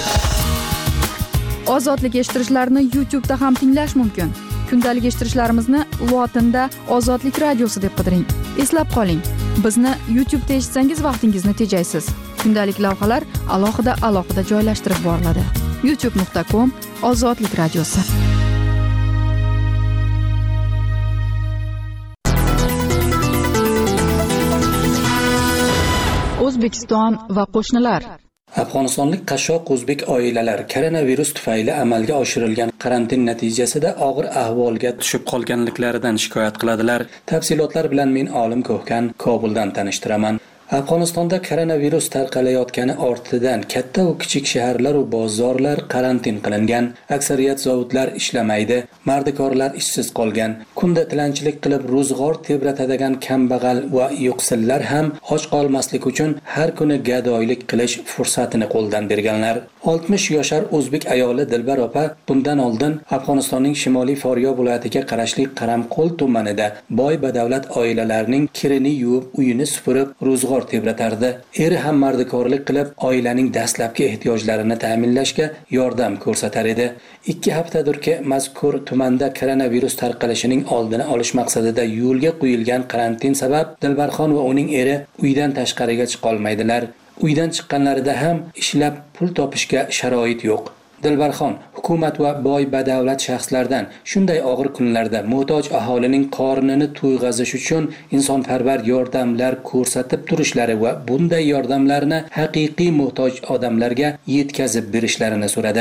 Ozodlik eshittirishlarni YouTube da ham tinglash mumkin. Kundalik eshittirishlarimizni lotinda Ozodlik radiosi deb qidiring. Eslab qoling, bizni YouTube da eshitsangiz vaqtingizni tejaysiz. Kundalik lavhalar alohida alohida joylashtirib boriladi. youtube nuqta com Ozodlik radiosi. O'zbekiston va qo'shnilar. Afg'onistonlik qashshoq o'zbek oilalar koronavirus tufayli amalga oshirilgan karantin natijasida og'ir ahvolga tushib qolganliklaridan shikoyat qiladilar. Tafsilotlar bilan men Olim Ko'hkan Kobuldan tanishtiraman. Afg'onistonda koronavirus tarqalayotgani ortidan katta va kichik shaharlar va bozorlar karantin qilingan. Aksariyat zavodlar ishlamaydi, mardikorlar ishsiz qolgan. Kunda tilanchilik qilib ro'zg'or tebratadigan kambag'al va yo'qsillar ham och qolmaslik uchun har kuni gadoylik qilish fursatini qo'ldan berganlar. oltmish yoshar o'zbek ayoli Dilbar opa bundan oldin Afg'onistonning Shimoliy Faryob viloyatiga qarashli Qaramqo'l tumanida boy badavlat oilalarning kirini yuvib, uyini supurib, ro'zg'or tebratardi. Eri ham mardikorlik qilib, oilaning dastlabki ehtiyojlarini ta'minlashga yordam ko'rsatar edi. ikki haftadirki mazkur tumanda koronavirus tarqalishining oldini olish maqsadida yo'lga qo'yilgan karantin sabab Dilbarxon va uning eri uydan tashqariga chiqa olmaydilar. Uydan chiqqanlarida ham ishlab pul topishga sharoit yo'q. Dilbarxon hukumat va boy badavlat shaxslardan shunday og'ir kunlarda muhtoj aholining qornini to'yg'azish uchun insonparvar yordamlar ko'rsatib turishlari va bunday yordamlarni haqiqiy muhtoj odamlarga yetkazib berishlarini so'radi.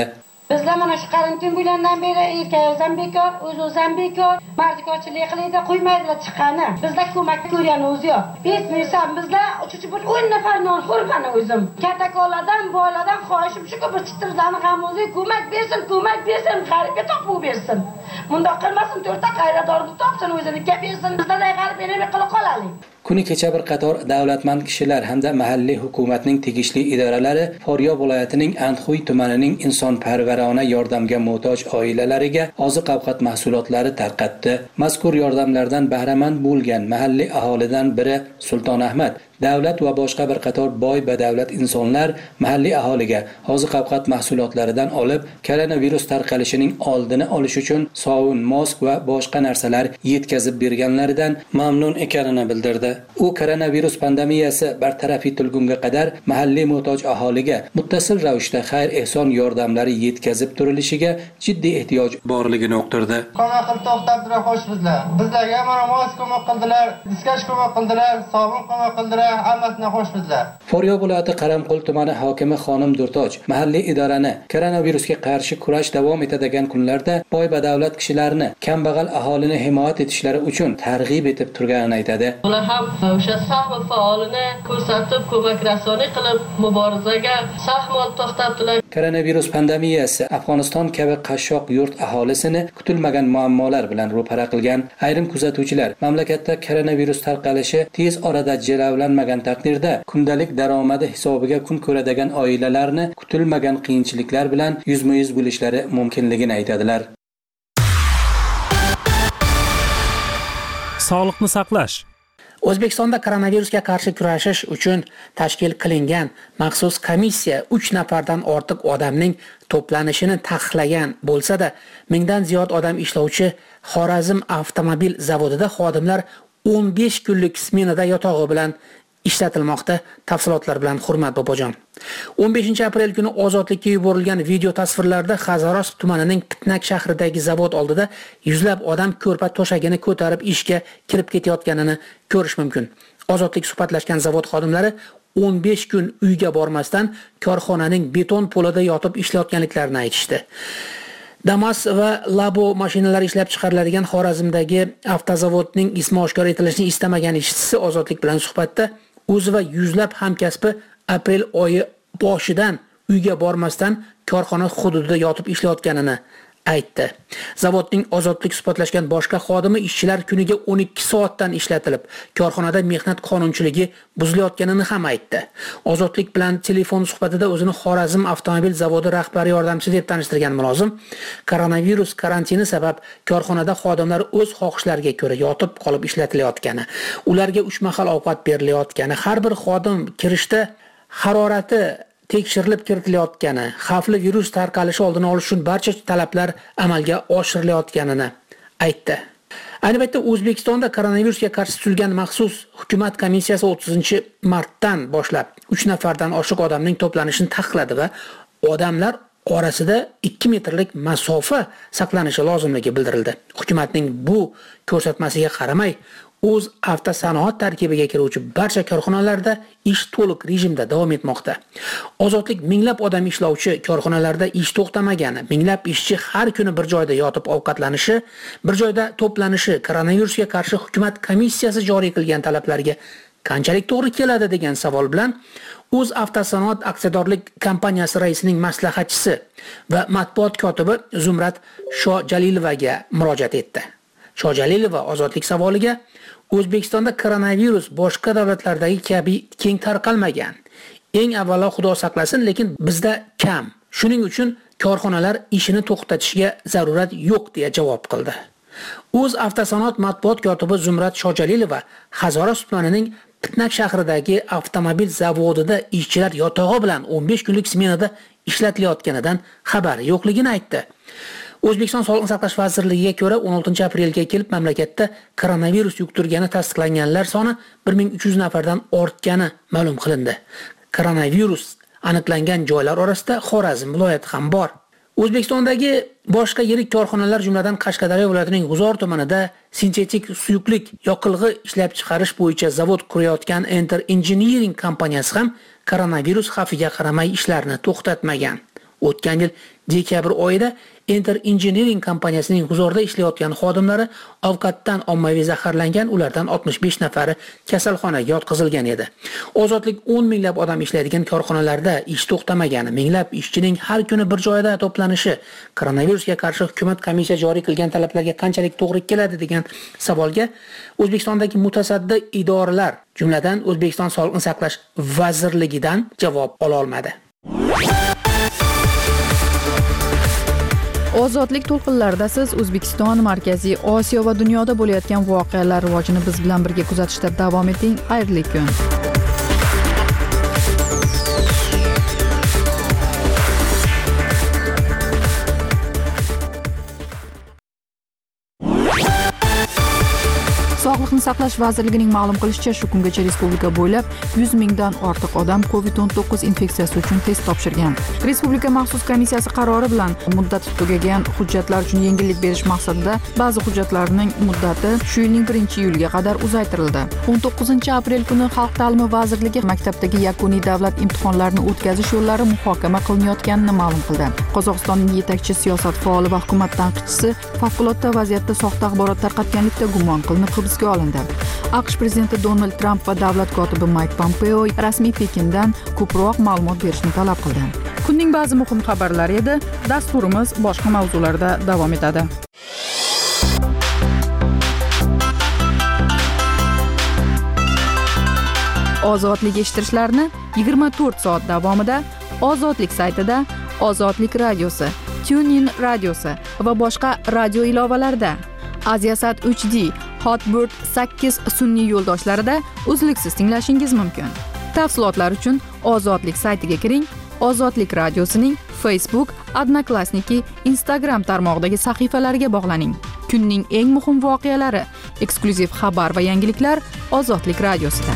Bizlar mana shu karantin bo'lgandan beri erkaklar bekor, o'z-o'zi ham bekor, mardikorchilik qiladi, qo'ymaydilar chiqqani. Bizlar ko'mak ko'rganimiz yo'q. Biz misol bizlar uchinchi bir o'n nafar non xo'rmani o'zim. Kattakonlardan, boylardan xohishim shuki bir chittirlarni ham o'zi ko'mak bersin, ko'mak bersin, g'aribga topib bersin. Bundoq qilmasin, to'rtta qayradorni topsin, o'zini kelib bersin. Bizlar g'arib berib qilib qolaylik. Kuni kecha bir qator davlatmand kishilar hamda mahalliy hukumatning tegishli idoralari Farg'ona viloyatining Andxuy tumanining insonparvarona yordamga muhtoj oilalariga oziq-ovqat mahsulotlari tarqatdi. Mazkur yordamlardan bahramand bo'lgan mahalliy aholidan biri Sulton Ahmad davlat va boshqa bir qator boy badavlat insonlar mahalliy aholiga oziq-ovqat mahsulotlaridan olib, koronavirus tarqalishining oldini olish uchun sovun, mask va boshqa narsalar yetkazib berganlaridan mamnun ekanini bildirdi. U koronavirus pandemiyasi bartaraf etilgunga qadar mahalliy muhtoj aholiga muttasil ravishda xayr-ehson yordamlari yetkazib turilishiga jiddiy ehtiyoj borligini uqtirdi. Qana qilib to'xtatdilar xo'sh bizlar. Bizlarga mana mask ko'mak qildilar, diskach ko'mak qildilar, sovun ko'mak qildilar. Farg'ona viloyati Qaramqul tumani hokimi xonim Durtoj mahalliy idorani koronavirusga qarshi kurash davom etadigan kunlarda boy badavlat kishilarni kambag'al aholini himoya etishlari uchun targ'ib etib turganini aytadi. Ular ham o'sha sahmi faolini ko'rsatib, ko'mak rasoni qilib muborazaga sahmol to'xtatdilar. Koronavirus pandemiyasi Afg'oniston kabi qashshoq yurt aholisini kutilmagan muammolar bilan ro'para qilgan. Ayrim kuzatuvchilar mamlakatda koronavirus tarqalishi tez orada jilovlanmagan taqdirda kundalik daromadi hisobiga kun ko'radigan oilalarni kutilmagan qiyinchiliklar bilan yuzma-yuz bo'lishlari mumkinligini aytadilar. Sog'liqni saqlash. O'zbekistonda koronavirusga qarshi kurashish uchun tashkil qilingan maxsus komissiya uch nafardan ortiq odamning to'planishini taqiqlagan bo'lsa-da, mingdan ziyod odam ishlovchi Xorazm avtomobil zavodida xodimlar o'n besh kunlik smenada yotog'i bilan ishlatilmoqda. Tafsilotlar bilan Hurmat Bobojon. o'n beshinchi aprel kuni ozodlikka yuborilgan video tasvirlarda Xazaros tumanining Pitnak shahridagi zavod oldida yuzlab odam ko'rpa to'shagini ko'tarib ishga kirib ketayotganini ko'rish mumkin. Ozodlik suhbatlashgan zavod xodimlari o'n besh kun uyga bormasdan korxonaning beton polida yotib ishlayotganliklarini aytishdi. Damas va Labo mashinalari ishlab chiqariladigan Xorazmdagi avtozavodning ismi oshkor etilishini istamagan ishchisi Ozodlik bilan suhbatda o'zi va yuzlab hamkasbi aprel oyi boshidan uyga bormasdan korxona hududida yotib ishlayotganini aytdi. Zavodning Ozodlik suhbatlashgan boshqa xodimi ishchilar kuniga o'n ikki soatdan ishlatilib, korxonada mehnat qonunchiligi buzilayotganini ham aytdi. Ozodlik bilan telefon suhbatida o'zini Xorazm avtomobil zavodi rahbari yordamchisi deb tanishtirgan mulozim, koronavirus karantini sabab korxonada xodimlar o'z xohishlariga ko'ra yotib qolib ishlatilayotgani, ularga uch mahal ovqat berilayotgani, har bir xodim kirishda harorati tekshirilib kiritilayotgani, xavfli virus tarqalishi oldini olish uchun barcha talablar amalga oshirilayotganini aytdi. Ayni paytda O'zbekistonda koronavirusga qarshi tuzilgan maxsus hukumat komissiyasi o'ttizinchi martdan boshlab uch nafardan oshiq odamning to'planishini taqiqladi va odamlar orasida ikki metrlik masofa saqlanishi lozimligi bildirildi. Hukumatning bu ko'rsatmasiga qaramay, o'z avtosanoat tarkibiga kiruvchi barcha korxonalarda ish to'liq rejimda davom etmoqda. Ozodlik minglab odam ishlovchi korxonalarda ish to'xtamagani, minglab ishchi har kuni bir joyda yotib ovqatlanishi, bir joyda to'planishi koronavirusga qarshi hukumat komissiyasi joriy qilgan talablarga qanchalik to'g'ri keladi degan savol bilan o'z avtosanoat aksiyadorlik kompaniyasi raisining maslahatchisi va matbuot kotibi Zumrat Shojalilovaga murojaat etdi. Shojalilova Ozodlik savoliga O'zbekistonda koronavirus boshqa davlatlardagi kabi keng tarqalmagan. Eng avvalo Xudo saqlasin, lekin bizda kam. Shuning uchun korxonalar ishini to'xtatishga zarurat yo'q deya javob qildi. O'z avtosanoat matbuot kotibi Zumrat Shojalilova Xazaros tumanining Pitnak shahridagi avtomobil zavodida ishchilar yotog'i bilan o'n besh kunlik smenada ishlatilayotganidan xabari yo'qligini aytdi. O'zbekiston Sog'liqni saqlash vazirligiga ko'ra o'n oltinchi aprelga kelib mamlakatda koronavirus yuqtirgani tasdiqlanganlar soni bir ming uch yuz nafardan ortgani ma'lum qilindi. Koronavirus aniqlangan joylar orasida Xorazm viloyati ham bor. O'zbekistondagi boshqa yirik korxonalar jumladan Qashqadaryo viloyatining G'uzor tumanida sintetik suyuqlik yoqilg'i ishlab chiqarish bo'yicha zavod qurayotgan Enter Engineering kompaniyasi ham koronavirus xavfiga qaramay ishlarni to'xtatmagan. O'tgan yil dekabr oyida Enter Engineering kompaniyasining huzurida ishlayotgan xodimlari ovqatdan ommaviy zaharlangan, ulardan oltmish besh nafari kasalxonaga yotqizilgan edi. Ozodlik o'n minglab odam ishlaydigan korxonalarda ish to'xtamagani, minglab ishchining har kuni bir joyda to'planishi koronavirusga qarshi hukumat komissiya joriy qilgan talablarga qanchalik to'g'ri keladi degan savolga O'zbekistondagi mutasaddi idoralar, jumladan O'zbekiston Sog'liqni saqlash vazirligidan javob ola olmadi. Ozodlik to'lqinlarida siz O'zbekiston, Markaziy Osiyo va dunyoda bo'layotgan voqealar rivojini biz bilan birga kuzatishda davom eting. Xayrli kun. Sog'liqni saqlash vazirligining ma'lum qilishicha, shu kungacha respublika bo'ylab yuz mingdan ortiq odam covid o'n to'qqiz infeksiyasi uchun test topshirgan. Respublika maxsus komissiyasi qarori bilan muddati tugagan hujjatlar uchun yengillik berish maqsadida ba'zi hujjatlarning muddati shu yilning birinchi iyulga qadar uzaytirildi. o'n to'qqizinchi aprel kuni Xalq ta'limi vazirligi maktabdagi yakuniy davlat imtihonlarini o'tkazish yo'llari muhokama qilinayotganini ma'lum qildi. Qozog'istonning yetakchi siyosat faoli va hukumat tanqidchisi favqulodda vaziyatda soxta axborot tarqatganlikda gumon qilinib hibsga olindi. AQSh prezidenti Donald Tramp va davlat kotibi Mike Pompeo rasmiy Pekindan ko'proq ma'lumot berishni talab qildi. Kunning ba'zi muhim xabarlari edi. Dasturimiz boshqa mavzularda davom etadi. Ozodlik eshittirishlarni yigirma to'rt soat davomida Ozodlik saytida, Ozodlik radiosi, TuneIn radiosi va boshqa radio ilovalarida, Aziasat uch D, Hotbird sakkiz sun'iy yo'ldoshlarida uzluksiz tinglashingiz mumkin. Tafsilotlar uchun Ozodlik saytiga kiring. Ozodlik radiosining Facebook, Odnoklassniki, Instagram tarmog'idagi sahifalariga bog'laning. Kunning eng muhim voqealari, eksklyuziv xabar va yangiliklar Ozodlik radiosida.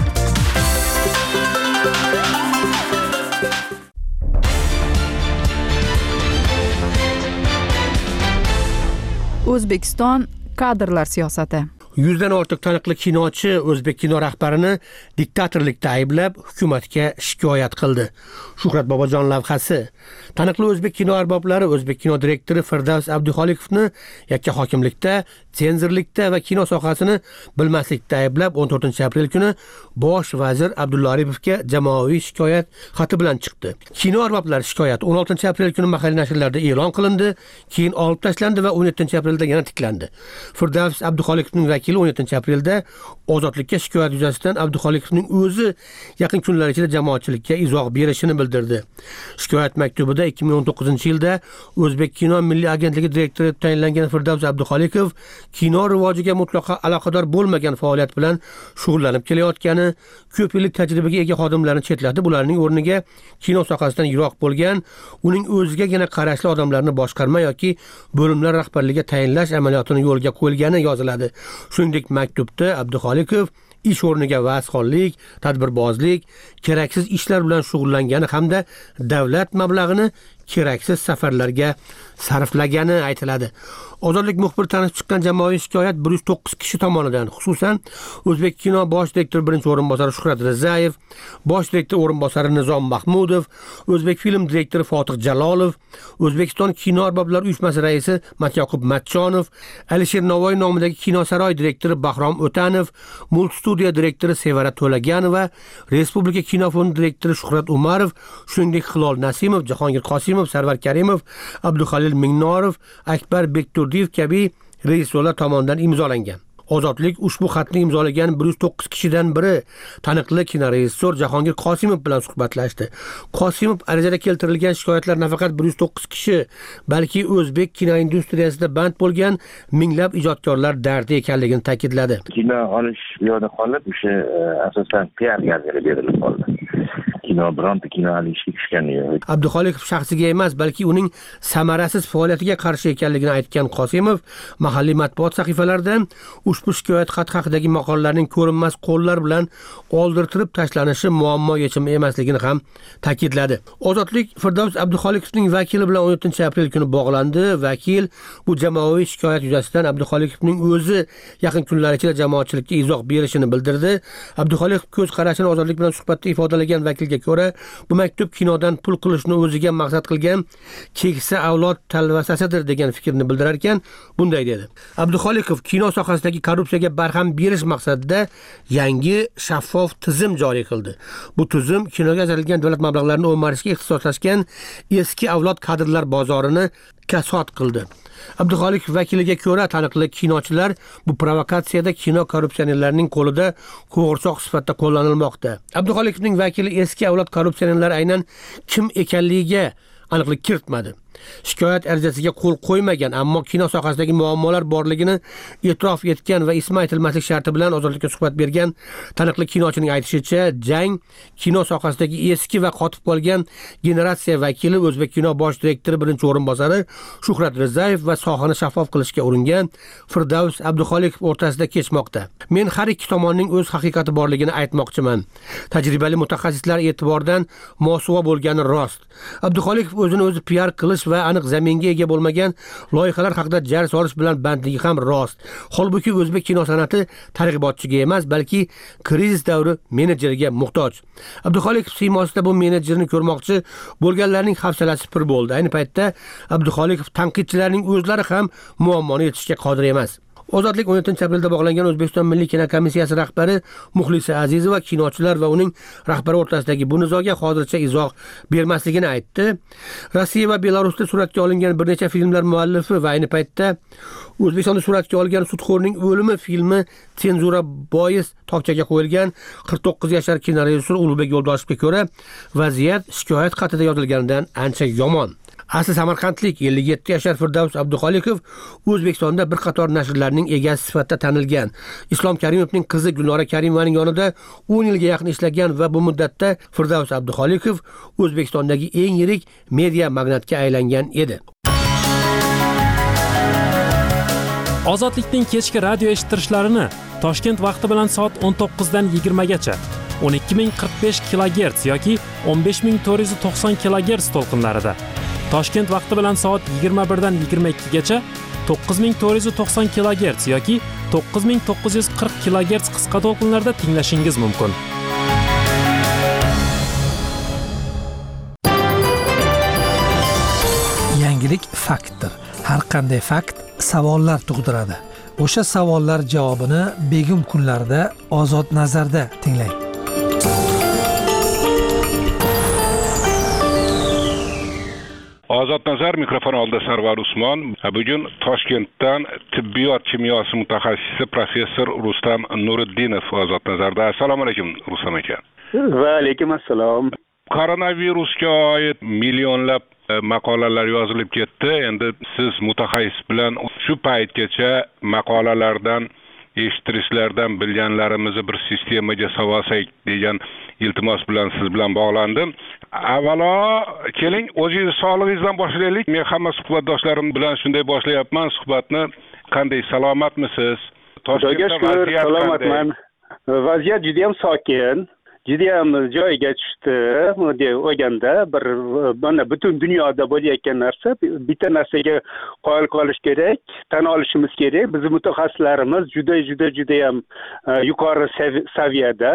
O'zbekiston kadrlar siyosati. Yuzdan ortiq taniqli kinochi o'zbek kino rahbarini diktatorlikda ayblab, hukumatga shikoyat qildi. Shuhrat Bobojon lavhasi. Taniqli o'zbek kino arboblari o'zbek kino direktori Firdavs Abduxoliqovni yakka hokimlikda, senzorlikda va kino sohasini bilmaslikda ayblab o'n to'rtinchi aprel kuni bosh vazir Abdulla Aripovga jamoaviy shikoyat xati bilan chiqdi. Kino arboblari shikoyat o'n oltinchi aprel kuni mahalliy nashrlarda e'lon qilindi, keyin olib tashlandi va o'n yettinchi aprelda yana tiklandi. Firdavs Abduxoliqovning vakili o'n yettinchi aprelda Ozodlikka shikoyat yuzasidan Abduxoliqovning o'zi yaqin kunlar ichida jamoatchilikka izoh berishini bildirdi. Shikoyat maktubida ikki ming o'n to'qqizinchi yilda O'zbek kino milliy agentligi direktori tayinlangan Firdavs Abduxoliqov kino rivojiga mutlaqo aloqador bo'lmagan faoliyat bilan shug'ullanib kelayotgani, ko'p yillik tajribaga ega xodimlarni chetlatib, ularning o'rniga kino sohasidan yiroq bo'lgan, uning o'zigagina qarashli odamlarni boshqarma yoki bo'limlar rahbarligiga tayinlash amaliyotini yo'lga qo'yilgani yoziladi. Shuningdek, maktubda Abduxoliqov ish o'rniga vazxonlik, tadbirbozlik, keraksiz ishlar bilan shug'ullangani hamda davlat mablag'ini keraksiz safarlarga sarflagani aytiladi. Ozodlik muxbiri tanishib chiqqan jamoaviy shikoyat bir yuz to'qqiz kishi tomonidan, xususan O'zbek kino bosh direktori birinchi o'rinbosari Shuhrat Rizayev, bosh direktor o'rinbosari Nizom Mahmudov, O'zbek film direktori Fotih Jalolov, O'zbekiston kino arboblari uyushmasi raisi Matyoqub Matchonov, Alisher Navoiy nomidagi kinosaroy direktori Bahrom O'tanov, multistudiya direktori Sevara To'laganova, Respublika kinofondi direktori Shuhrat Umarov, shuningdek Hilol Nasimov, Jahongir Qosimov, Sarvar Karimov, Abduxalil Mingnorov, Akbar Bekturdiyev kabi rejissyorlar tomonidan imzolangan. Ozodlik ushbu xatni imzolagan bir yuz to'qqiz kishidan biri taniqli kinorejissyor Jahongir Qosimov bilan suhbatlashdi. Qosimov arizada keltirilgan shikoyatlar nafaqat bir yuz to'qqiz kishi, balki o'zbek kino industriyasida band bo'lgan minglab ijodkorlar dardi ekanligini ta'kidladi. Kino olish bu yoqda qolib, o'sha asosan P R ga berilib qoldi. Kino bironta kino olishga tushgani yo'q. Abduxoliqov shaxsiga emas, balki uning samarasiz faoliyatiga qarshi ekanligini aytgan Qosimov mahalliy matbuot sahifalarida ushbu shikoyat xat haqidagi maqolalarning ko'rinmas qo'llar bilan oldirtirib tashlanishi muammo yechimi emasligini ham ta'kidladi. Ozodlik Firdavs Abduxoliqovning vakili bilan o'n yettinchi aprel kuni bog'landi. Vakil bu jamoaviy shikoyat yuzasidan Abduxoliqovning o'zi yaqin kunlar ichida jamoatchilikka izoh berishini bildirdi. Abduxoliqov ko'z qarashini Ozodlik bilan suhbatda ifodalagan vakilga ko'ra, bu maktub kinodan pul qilishni o'ziga maqsad qilgan keksa avlod talvasasidir degan fikrni bildirar ekan, bunday dedi. Abduxoliqov kino sohasidagi korrupsiyaga barham berish maqsadida yangi shaffof tizim joriy qildi. Bu tizim kinoga ajratilgan davlat mablag'larini o'marishga ixtisoslashgan eski avlod kadrlar bozorini kasod qildi. Abduxoliqov vakiliga ko'ra, taniqli kinochilar bu provokatsiyada kino korrupsionerlarining qo'lida qo'g'irchoq sifatida qo'llanilmoqda. Abduxoliqovning vakili eski avlod korrupsionerlari aynan kim ekanligiga aniqlik kiritmadi. Shikoyat arizasiga qo'l qo'ymagan, ammo kino sohasidagi muammolar borligini e'tirof etgan va ismi aytilmaslik sharti bilan ozodlikka suhbat bergan taniqli kinochining aytishicha, jang kino sohasidagi eski va qotib qolgan generatsiya vakili O'zbek kino bosh direktori birinchi o'rinbosari Shuhrat Rizayev va sohani shaffof qilishga uringan Firdavs Abduxoliqov o'rtasida kechmoqda. Men har ikki tomonning o'z haqiqati borligini aytmoqchiman. Tajribali mutaxassislar e'tibordan mosuvo bo'lgani rost. Abduxoliqov o'zini o'zi P R qilish va aniq zaminga ega bo'lmagan loyihalar haqida jar solish bilan bandligi ham rost. Holbuki o'zbek kino san'ati targ'ibotchiga emas, balki krizis davri menejeriga muhtoj. Abduxoliqov siymosida bu menejerni ko'rmoqchi bo'lganlarning hafsalasi pir bo'ldi. Ayni paytda Abduxoliqov tanqidchilarning o'zlari ham muammoni yechishga qodir emas. Ozodlik o'n yettinchi aprelda bog'langan O'zbekiston Milliy kinokomissiyasi rahbari Muxlisa Azizova kinochilar va uning rahbari o'rtasidagi bu nizoga hozircha izoh bermasligini aytdi. Rossiya va Belarusda suratga olingan bir necha filmlar muallifi va ayni paytda O'zbekistonda suratga olgan Sudxo'rning o'limi filmi senzura bois tokchaga qo'yilgan qirq to'qqiz yashar kinorejissor Ulug'bek Yo'ldoshevga ko'ra, vaziyat shikoyat xatida yozilganidan ancha yomon. Asli samarqandlik ellik yetti yashar Firdavs Abduxoliqov O'zbekistonda bir qator nashrlarning egasi sifatida tanilgan. Islom Karimovning qizi Gulnora Karimovaning yonida o'n yilga yaqin ishlagan va bu muddatda Firdavs Abduxoliqov O'zbekistondagi eng yirik media magnatga aylangan edi. Ozodlikning kechki radio eshittirishlarini Toshkent vaqti bilan soat o'n to'qqizdan yigirma gacha o'n ikki ming qirq besh kilogerts yoki o'n besh ming to'rt yuz to'qson kilogerts to'lqinlarida, Toshkent vaqti bilan soat yigirma birdan yigirma ikki gacha to'qqiz ming to'rt yuz to'qson kilogerts yoki to'qqiz ming to'qqiz yuz qirq kilogerts qisqa to'lqinlarda tinglashingiz mumkin. Yangilik faktdir. Har qanday fakt savollar tug'diradi. O'sha savollar javobini begim kunlarda Ozod nazarda tinglang. Ozod nazar, mikrofon oldida Sarvar Usmon. Bugun Toshkentdan tibbiyot kimyosi mutaxassisi professor Rustam Nuriddinov Ozod nazarda. Assalomu alaykum Rustam aka. Va alaykum assalom. Koronavirusga oid millionlab maqolalar yozilib ketdi. Endi siz mutaxassis bilan shu paytgacha maqolalardan, eshittirishlardan bilganlarimizni bir sistemaga solsak degan iltimos bilan siz bilan bog'landim. Avvalo, keling o'zingiz sog'lig'ingizdan boshlaylik. Men hamma suhbatdoshlarim bilan shunday boshlayapman suhbatni. Qanday, salomatmisiz? Toshkentda vaziyat salomatman. Vaziyat juda ham sokin. Juda ham joyiga tushdi. O'ganda bir mana butun dunyoda bo'layotgan narsa, bitta narsaga qoyil qolish kerak, tan olishimiz kerak. Biz mutaxassislarimiz juda juda juda ham yuqori saviyada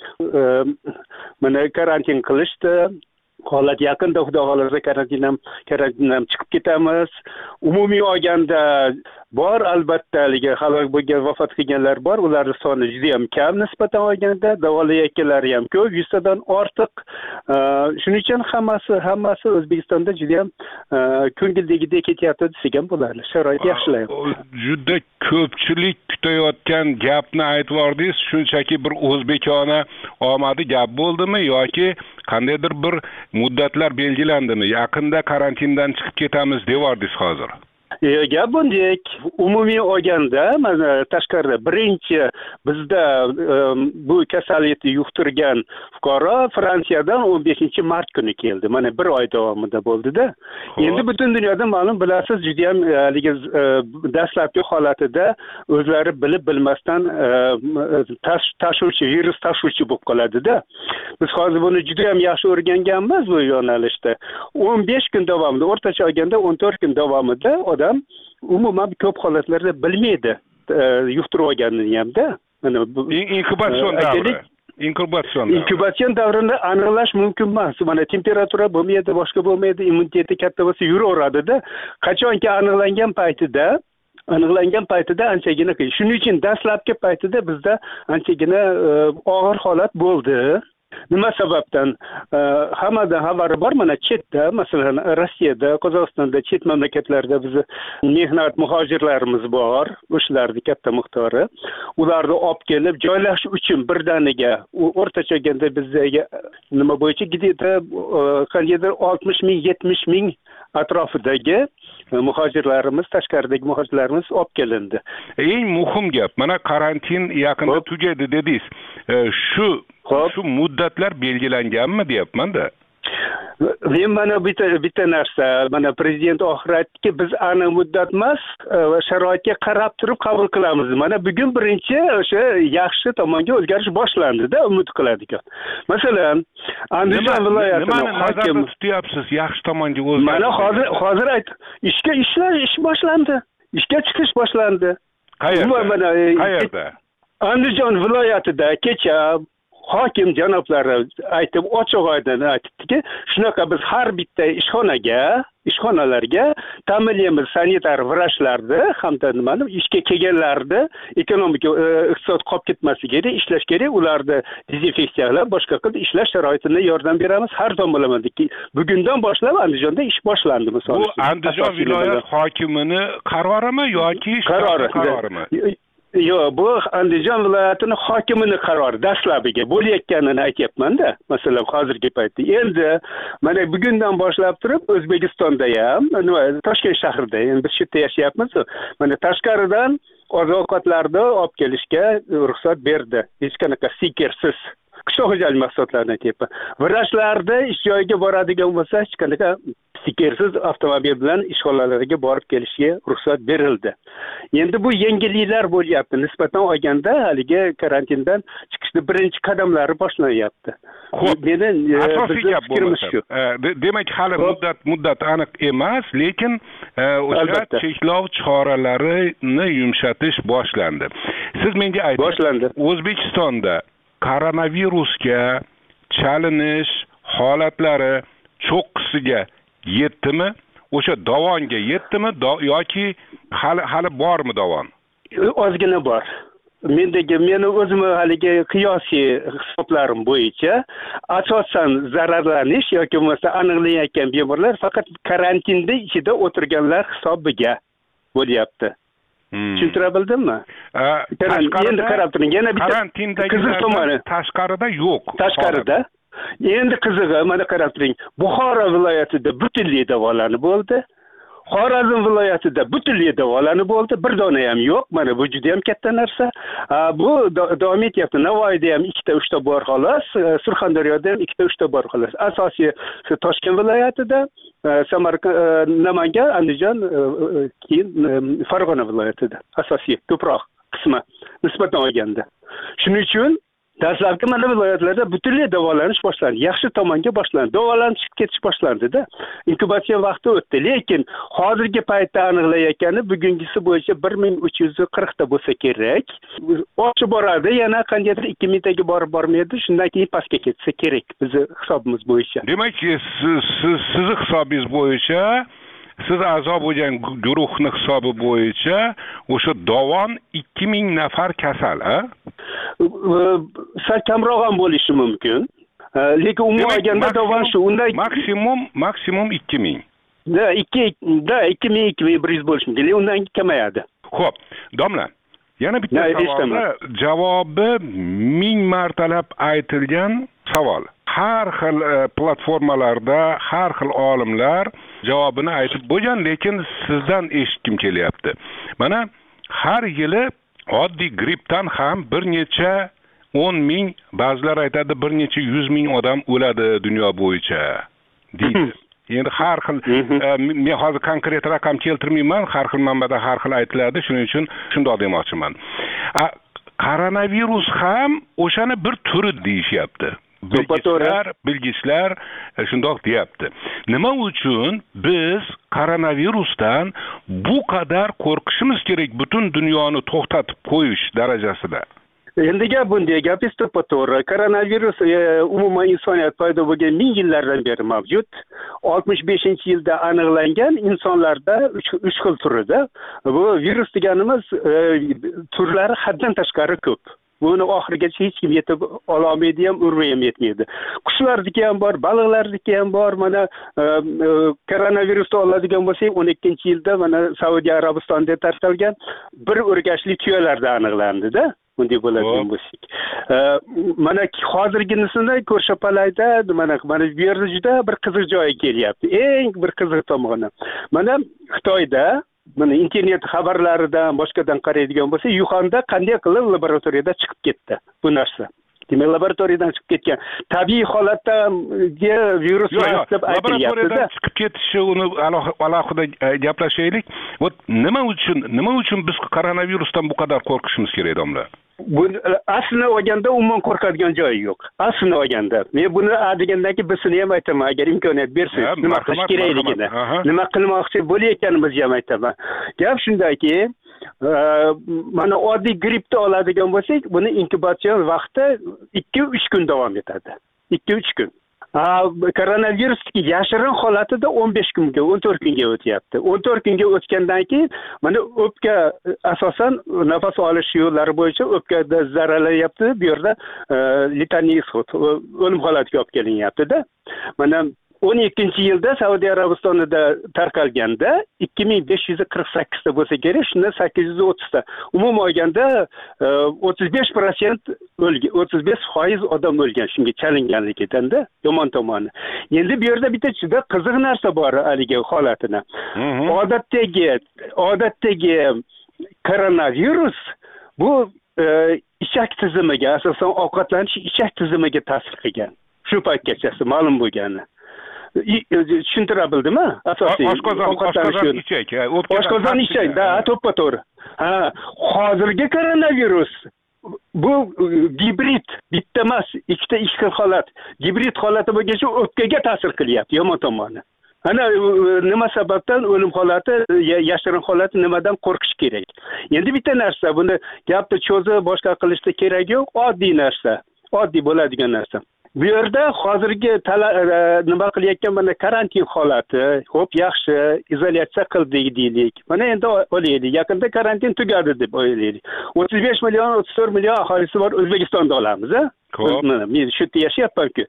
mana karantin qilishdi. Holat yaqinda xudo xolasa karantin ham karantin ham chiqib ketamiz. Umumiy olganda bor, albatta halok bo'lgan, vafot qilganlar bor. Ularning soni juda ham kam nisbatan olganda, davolayotganlari ham ko'p, yuztadan ortiq. Shuning uchun hammasi hammasi O'zbekistonda juda ham ko'ngildagidek ketyapti degan bo'ladi. Sharoit yaxshilayapti. Juda ko'pchilik kutayotgan gapni aytib yordingiz. Shunchaki bir o'zbekona omadi gap bo'ldimi yoki qandaydir bir muddatlar belgilandimi? Yaqinda karantindan chiqib ketamiz deyordingiz hozir. Gap bunday, umumiy olganda, mana tashqarida birinchi bizda bu kasallikni yuqtirgan fuqaro Fransiyadan o'n beshinchi mart kuni keldi. Mana bir oy davomida bo'ldi-da. Endi butun dunyoda ma'lum bilasiz, juda ham haligi dastlabki holatida o'zlari bilib bilmasdan tashuvchi, virus tashuvchi bo'lib qoladi-da. Biz hozir buni juda ham yaxshi o'rganganmiz bu yo'nalishda. o'n besh kun davomida, o'rtacha olganda o'n to'rt kun davomida odam umuman ko'p holatlarda bilmaydi yuqtirib olganini hamda. Inkubatsiya davri. inkubatsion davri. Inkubatsion davrini aniqlash mumkin emas. Mana temperatura bo'lmaydi, boshqa bo'lmaydi, immuniteti katta bo'lsa yuraveradida, qachonki aniqlangan paytida aniqlangan paytida anchagina qiyin. Shuning uchun dastlabki paytida bizda anchagina og'ir holat bo'ldi. Nima sababdan? Hammadan xabari bor, mana chetda, masalan, Rossiyada, Qozog'istonda, chet mamlakatlarda bizni mehnat muhojirlarimiz bor, o'shalarning katta miqdori. Ularni olib kelib joylashish uchun birdaniga o'rtacha olganda bizga nima bo'yicha gidida qaniydir oltmish ming, yetmish ming atrofidagi muhojirlarimiz, tashqaridagi muhojirlarimiz olib kelindi. Eng muhim gap, mana karantin yaqinda tugaydi dedingiz. Shu shu muddatlar belgilanganmi deyapman-da. Men mana bitta bitta narsa, mana prezident oxiri aytdiki, biz aniq muddat emas, sharoitga qarab turib qabul qilamiz. Mana bugun birinchi o'sha yaxshi tomonga o'zgarish boshlandi-da, umid qiladigan. Masalan, Andijon viloyatining hokimi tutyapsiz, yaxshi tomonga o'zgarish. Mana hozir hozir ayt, ishga ishlar ish boshlandi. Ishga chiqish boshlandi. Qayerda? Qayerda? Andijon viloyatida kecha hokim janoblari aytib, ochiq oydin aytdiki, shunaqa biz har bitta ishxonaga, ishxonalarga ta'minlaymiz sanitar vrachlarni hamda nimani ishga kelganlarni ekonomik iqtisod qolib ketmasligi kerak, ishlash kerak, ularni dezinfeksiyalab, boshqa qilib ishlash sharoitini yordam beramiz. Har tomonlamadiki, bugundan boshlab Andijonda ish boshlandi misol. Bu Andijon viloyat hokimining qarorimi yoki qarori qarorimi? Yo'q, bu Andijon viloyatining hokimining qarori dastlabkiga bo'layotganini aytyapman-da. Masalan, hozirgi paytda. Endi mana bugundan boshlab turib O'zbekistonda ham, Toshkent shahrida, endi biz shu yerda yashayapmiz. Mana tashqaridan oziq-ovqatlarni olib kelishga ruxsat berdi. Hech qanaqa stikersiz. Qishloq xo'jalik mahsulotlarini aytyapman. Vrachlarda ish joyiga boradigan bo'lsa, hech qanaqa stikersiz avtomobil bilan ishxonalarga borib kelishga ruxsat berildi. Endi bu yangiliklar bo'lyapti. Nisbatan olganda haligi karantindan chiqishning birinchi qadamlari boshlanyapti. Meni asosiy gap bo'lmasa shu. Demak, hali muddat muddat aniq emas, lekin o'sha cheklov choralarini yumshatish boshlandi. Siz menga ayting, boshlandi. O'zbekistonda koronavirusga chalinish holatlari cho'qqisiga yetdimi? O'sha davonga yetdimi yoki hali hali bormi davon? Ozgina bor. Mendagi meni o'zim haligi qiyosiy hisoblarim bo'yicha asosan zararlanish yoki bo'lmasa aniqlanayotgan bemorlar faqat karantinda ichida o'tirganlar hisobiga bo'lyapti. Tushuntira bildimmi? Endi qarab turing, yana bitta qizil tomoni tashqarida yo'q. Tashqarida. Endi qizig'i, mana qarab turing, Buxoro viloyatida butunlay davolanib bo'ldi. Xorazm viloyatida butunlay davolanib bo'ldi. Bir dona ham yo'q. Mana bu juda ham katta narsa. Bu davom etyapti. Navoiyda ham ikkita, uchta bor xolos, Surxondaryoda ham ikkita, uchta bor xolos. Asosiy Toshkent viloyatida, Samarqand, Namangan, Andijon, keyin Farg'ona viloyatida asosiy ko'proq qismi nisbatan olganda. Shuning uchun dastlabki mana viloyatlarda butunlay davolanish boshlandi. Yaxshi tomonga boshlandi. Davolanish ketish boshlandi-da. Inkubatsiya vaqti o'tdi. Lekin hozirgi paytda aniqlayotgani bugungisi bo'yicha bir ming uch yuz qirq ta bo'lsa kerak. Oshib boradi, yana qandaydir ikki ming taga borib bormaydi. Shundan keyin pastga ketsa kerak bizi hisobimiz bo'yicha. Demak, siz sizni hisobingiz bo'yicha siz a'zo bo'lgan guruhning hisobi bo'yicha o'sha davon ikki ming nafar kasal, a? Sal kamroq ham bo'lishi mumkin. Lekin umuman olganda davon shu. Undan maksimum maksimum ikki ming. Da, ikki da ikki ming ikki ming bir yuz bo'lishi mumkin. Undan kamayadi. Xo'p, domla, yana bitta savolga javobi ming martalab aytilgan savol. Har xil platformalarda har xil olimlar javobini aytib bo'lgan, lekin sizdan eshitkim kelyapti. Mana har yili oddiy grippdan ham bir necha o'n ming, ba'zilar aytadi bir necha yuz ming odam o'ladi dunyo bo'yicha deydi. Endi har xil men hozir konkret raqam keltirmayman, har xil manbada har xil aytiladi, shuning uchun shunday demoqchiman. Koronavirus ham o'shani bir turi deyishyapti. Bilgislar, bilgislar shundoq deyapti. Nima uchun biz koronavirusdan bu qadar qo'rqishimiz kerak butun dunyoni to'xtatib qo'yish darajasida? endi gap bunday, gapingiz to'ppa-to'g'ri. Koronavirus umuman insoniyat paydo bo'lgan ming yillardan beri mavjud. oltmish beshinchi yilda aniqlangan insonlarda uch xil turida. Bu virus deganimiz turlari haddan tashqari ko'p. Buni oxirigacha hech kim yetib ololmaydi ham, urib ham yetmaydi. Qushlardiki ham bor, baliqlardiki ham bor. Mana koronavirusni oladigan bo'lsak, o'n ikkinchi yilda mana Saudiya Arabistonida tarqalgan bir o'rgashli tuyalarda aniqlandi-da. Bunday bo'ladigan bo'lsak. Mana hozirginisini Ko'rshapallayda, mana mana bu yerda juda bir qiziq joyi kelyapti. Eng bir qiziq tomoni. Mana Xitoyda mana internet xabarlaridan boshqadan qaraydigan bo'lsa, Yuxanda qanday qilib laboratoriyada chiqib ketdi bu narsa. Demak, laboratoriyadan chiqib ketgan. Tabiiy holatda virus emas deb aytilyapti. Laboratoriyadan chiqib ketishi uni alohida gaplashaylik. Вот nima uchun, nima uchun biz koronavirusdan bu qadar qo'rqishimiz kerak, domla? Bu aslini olganda umuman qo'rqadigan joyi yo'q. Aslini olganda. Men buni degandan keyin bizini ham aytaman, agar imkoniyat bersangiz, nima qilish kerakligini, nima qilmoqchi bo'layotganimizni ham aytaman. Gap shundaki, mana oddiy grippni oladigan bo'lsak, buni inkubatsiya vaqti ikki uch kun davom etadi. ikki uch kun. Koronavirusning yashirin holatida o'n besh kunga, o'n to'rt kunga o'tyapti. o'n to'rt kunga o'tgandan keyin mana o'pka asosan nafas olish yo'llari bo'yicha o'pkada zararlanyapti. Bu yerda letaniy ishod, o'lim holatiga olib kelinyapti-da. Mana o'n ikkinchi yilda Saudiya Arabistonida tarqalganda ikki ming besh yuz qirq sakkiz ta bo'lsa kerak, shunda sakkiz yuz o'ttiz ta. Umuman olganda o'ttiz besh foiz o'lgan, o'ttiz besh foiz odam o'lgan shunga chalinganligidan-da, yomon tomoni. Endi bu yerda bitta juda qiziq narsa bor haligi holatini. Odatdagi, odatdagi koronavirus bu ichak tizimiga, asosan ovqatlanish ichak tizimiga ta'sir qilgan. Shu paytgacha ma'lum bo'lgani. Tushuntira bildimi? Asosiy oshqozon, oshqozon ichak, oshqozon ichak, da, to'ppa-to'g'ri. Ha, hozirgi koronavirus bu gibrid, bitta emas, ikkita ikki holat. Gibrid holati bo'lgach, o'pkaga ta'sir qilyapti, yomon tomoni. Ana nima sababdan o'lim holati, yashirin holati nimadan qo'rqish kerak? Endi bitta narsa, buni gapni cho'zib boshqa qilishda kerak yo'q, oddiy narsa, oddiy bo'ladigan narsa. Bu yerda hozirgi nima qilayotgan mana karantin holati, xo'p, yaxshi, izolyatsiya qildik deylik. Mana endi olaylik, yaqinda karantin tugadi deb o'ylaylik. o'ttiz besh million, o'ttiz to'rt million aholisi bor O'zbekistonda olamiz, a? Mana men shu yerda yashayapman-ku.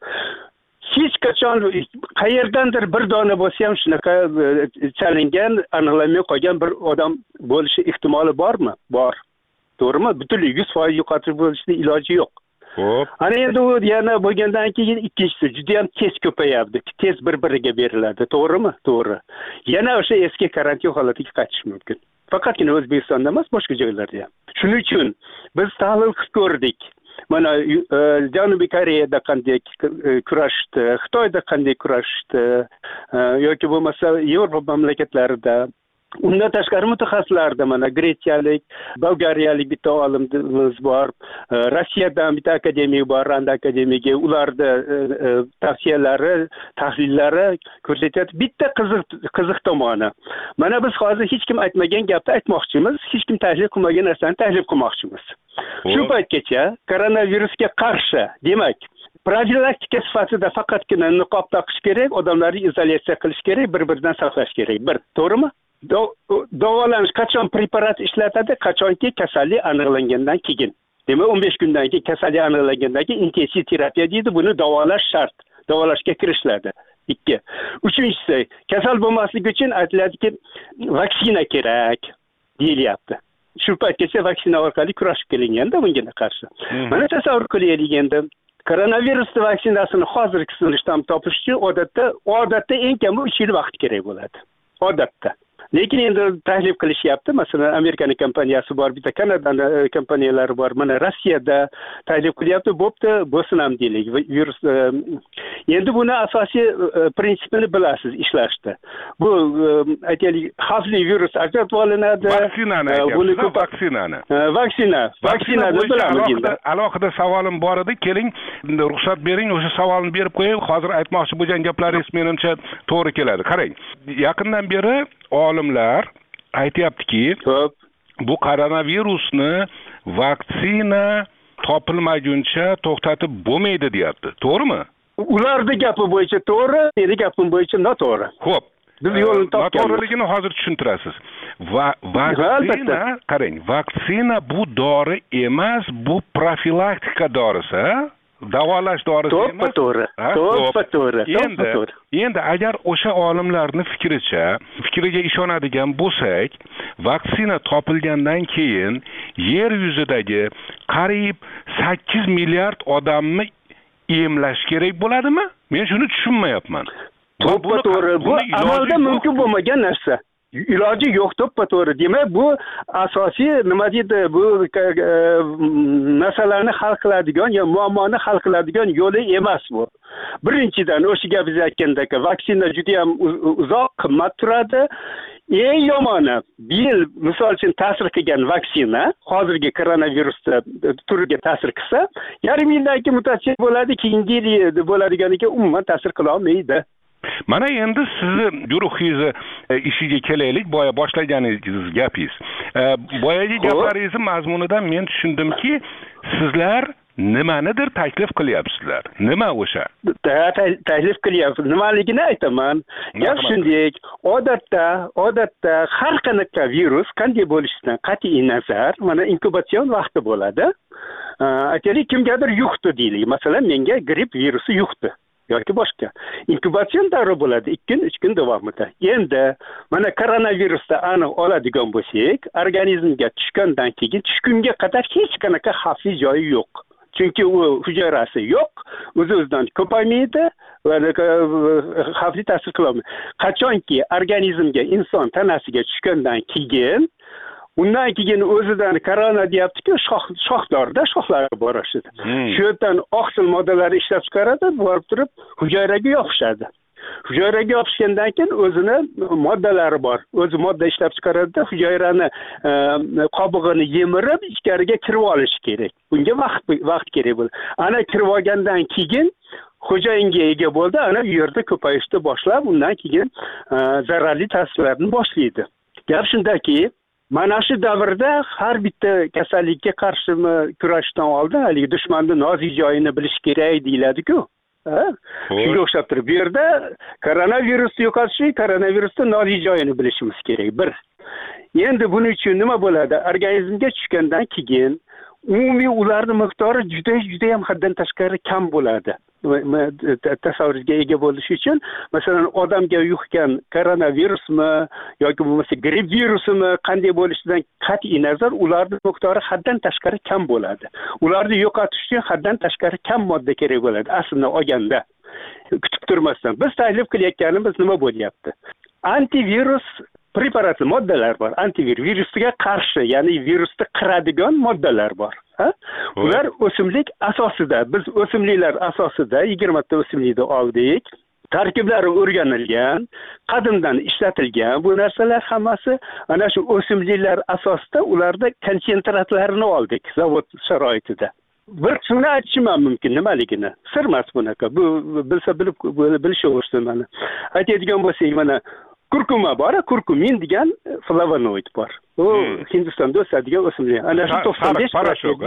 Hech qachon qayerdandir bir dona bo'lsa ham shunaqa chalingan, aniqlanmay qolgan bir odam bo'lishi ehtimoli bormi? Bor. To'g'rimi? Butunlay yuz foiz yo'qotish bo'lishning iloji yo'q. Xo'p. Ana endi u yana bo'lgandan keyin ikkinchisi juda ham tez ko'payapti. Tez bir-biriga beriladi, to'g'rimi? To'g'ri. Yana o'sha eski karantin holatiga qaytish mumkin. Faqatgina O'zbekistonda emas, boshqa joylarda ham. Shuning uchun biz tahlil qilib ko'rdik. Mana Janubiy Koreyada qanday kurashdi, Xitoyda qanday kurashdi, yoki bo'lmasa Yevropa mamlakatlarida. Undan tashqari mutaxassislarda mana gretsiyalik, bolgariyalik bitta olimimiz bor, Rossiyadan bitta akademik bor, Rand akademigi, ularda tavsiyalari, tahlillari ko'rsatyapti. Bitta qiziq qiziq tomoni. Mana biz hozir hech kim aytmagan gapni aytmoqchimiz, hech kim tahlil qilmagan narsani tahlil qilmoqchimiz. Shu paytgacha koronavirusga qarshi, demak, profilaktika sifatida faqatgina niqob taqish kerak, odamlarni izolyatsiya qilish kerak, bir-biridan saqlash kerak. Bir, to'g'rimi? Davolanish qachon preparat ishlatadi? Qachonki kasallik aniqlangandan keyin. Demak, o'n besh kundan keyin kasallik aniqlangandan keyin intensiv terapiya deydi, buni davolash shart. Davolashga kirishiladi. ikki. Uchinchisi, kasal bo'lmaslik uchun aytiladiki, vaksina kerak deyilyapti. Shu paytgacha vaksina orqali kurashib kelinganda bunga qarshi. Mana tasavvur qilaylik endi. Koronavirus vaksinasini hozirgi sinishdan topish uchun odatda odatda eng kam uch yil vaqt kerak bo'ladi. Odatda. Lekin endi taklif qilishyapti. Masalan, Amerikaning kompaniyasi bor, bitta Kanadaning kompaniyalari bor. Mana Rossiyada taklif qilyapti, bo'pti, bo'lsin ham deylik. Virus endi buni asosiy prinsipini bilasiz ishlashda. Bu aytaylik, xavfli virus ajratib olinadi. Vaksinani aytyapsiz, vaksinani. Vaksina, vaksinani bilamiz endi. Alohida savolim bor edi. Keling, ruxsat bering, o'sha savolni berib qo'ying. Hozir aytmoqchi bo'lgan gaplaringiz menimcha to'g'ri keladi. Qarang, yaqindan beri olimlar aytayaptiki, bu koronavirusni vaksina topilmaguncha to'xtatib bo'lmaydi deyapti. To'g'rimi? Ularning gapi bo'yicha to'g'ri, meni gapim bo'yicha noto'g'ri. Xo'p. Biz yo'lni topganmiz. Noto'g'riligini hozir tushuntirasiz. Va vaksina, qarang, vaksina bu dori emas, bu profilaktika dorisi, davolash dorisi emas. To'g'ri, to'g'ri, to'g'ri. Endi, endi agar o'sha olimlarning fikricha, fikriga ishonadigan bo'lsak, vaksina topilgandan keyin yer yuzidagi qariyb sakkiz milliard odamni emlash kerak bo'ladimi? Men shuni tushunmayapman. To'ppa to'g'ri, bu amalda mumkin bo'lmagan narsa. Iloji yo'q, to'ppa to'g'ri. Demak, bu asosiy nima deydi, bu masalalarni hal qiladigan, yo muammoni hal qiladigan yo'li emas bu. Birinchidan, o'sha gapingiz aytgandek, vaksina juda ham uzoq, qimmat turadi. Eng yomoni, bir yil misol uchun ta'sir qilgan vaksina hozirgi koronavirusda turiga ta'sir qilsa, yarim yildan keyin mutatsiya bo'ladi, keyingi yil bo'ladiganiga umuman ta'sir qila olmaydi. Mana endi sizni guruhingizni ishiga kelaylik, boya boshlaganingiz gapingiz. Boyagi gaplaringiz mazmunidan men tushundimki, sizlar nimanidir taklif qilyapsizlar. Nima o'sha? Taklif qilyapsiz. Nimaligini aytaman. Gap shunday, odatda, odatda har qanaqa virus qanday bo'lishidan qat'iy nazar, mana inkubatsion vaqti bo'ladi. Aytaylik, kimgadir yuqdi deylik. Masalan, menga gripp virusi yuqdi. yoki boshqa. Inkubatsion davri bo'ladi ikki kun, uch kun davomida. Endi mana koronavirusda aniq oladigan bo'lsak, organizmga tushgandan keyin tushgunga qadar hech qanaqa xavfli joyi yo'q. Chunki u hujayrasi yo'q, o'z-o'zidan ko'paymaydi va xavfli ta'sir qilmaydi. Qachonki organizmga, inson tanasiga tushgandan keyin undan keyin o'zidan korona deyapti-ku, shox shoxlarda shoxlarga borishadi. Shu yerdan oqsil moddalari ishlab chiqaradi, borib turib hujayraga yopishadi. Hujayraga yopishgandan keyin o'zini moddalari bor. O'zi modda ishlab chiqaradi-da, hujayrani qobig'ini yemirib, ichkariga kirib olishi kerak. Bunga vaqt vaqt kerak bo'ladi. Ana kirib olgandan keyin xo'jayinga ega bo'ldi, ana u yerda ko'payishni boshlab, undan keyin zararli ta'sirlarni boshlaydi. Gap shundaki, mana shu davrda har bitta kasallikka qarshi kurashishdan oldin haligi dushmanning nozik joyini bilish kerak deyiladi-ku. Shunga o'xshab turib, bu yerda koronavirusni yo'qotish, koronavirusning nozik joyini bilishimiz kerak. Bir. Endi buning uchun nima bo'ladi? Organizmga tushgandan keyin umumiy ularning miqdori juda juda ham haddan tashqari kam bo'ladi. Tasavvurga ega bo'lish uchun, masalan, odamga yuqgan koronavirusmi yoki bo'lmasa gripp virusimi qanday bo'lishidan qat'iy nazar, ularning miqdori haddan tashqari kam bo'ladi. Ularni yo'qotish uchun haddan tashqari kam modda kerak bo'ladi, aslida olganda. Kutib turmasdan. Biz taklif qilayotganimiz nima bo'lyapti? Antivirus preparatli moddalar bor. Antivirus virusga qarshi, ya'ni virusni qiradigan moddalar bor. Ha? Ular o'simlik asosida, biz o'simliklar asosida yigirma ta o'simlikni oldik. Tarkiblari o'rganilgan, qadimdan ishlatilgan bu narsalar hammasi ana shu o'simliklar asosida ularda konsentratlarini oldik zavod sharoitida. Bir shuni aytishim mumkin nimaligini. Sir emas bunaqa. Bu bilsa bilib bilishaversin mana. Aytadigan bo'lsak, mana kurkuma bor, kurkumin degan flavonoid bor. U Hindistonda o'sadigan o'simlik. Ana shu to'qson besh foiz.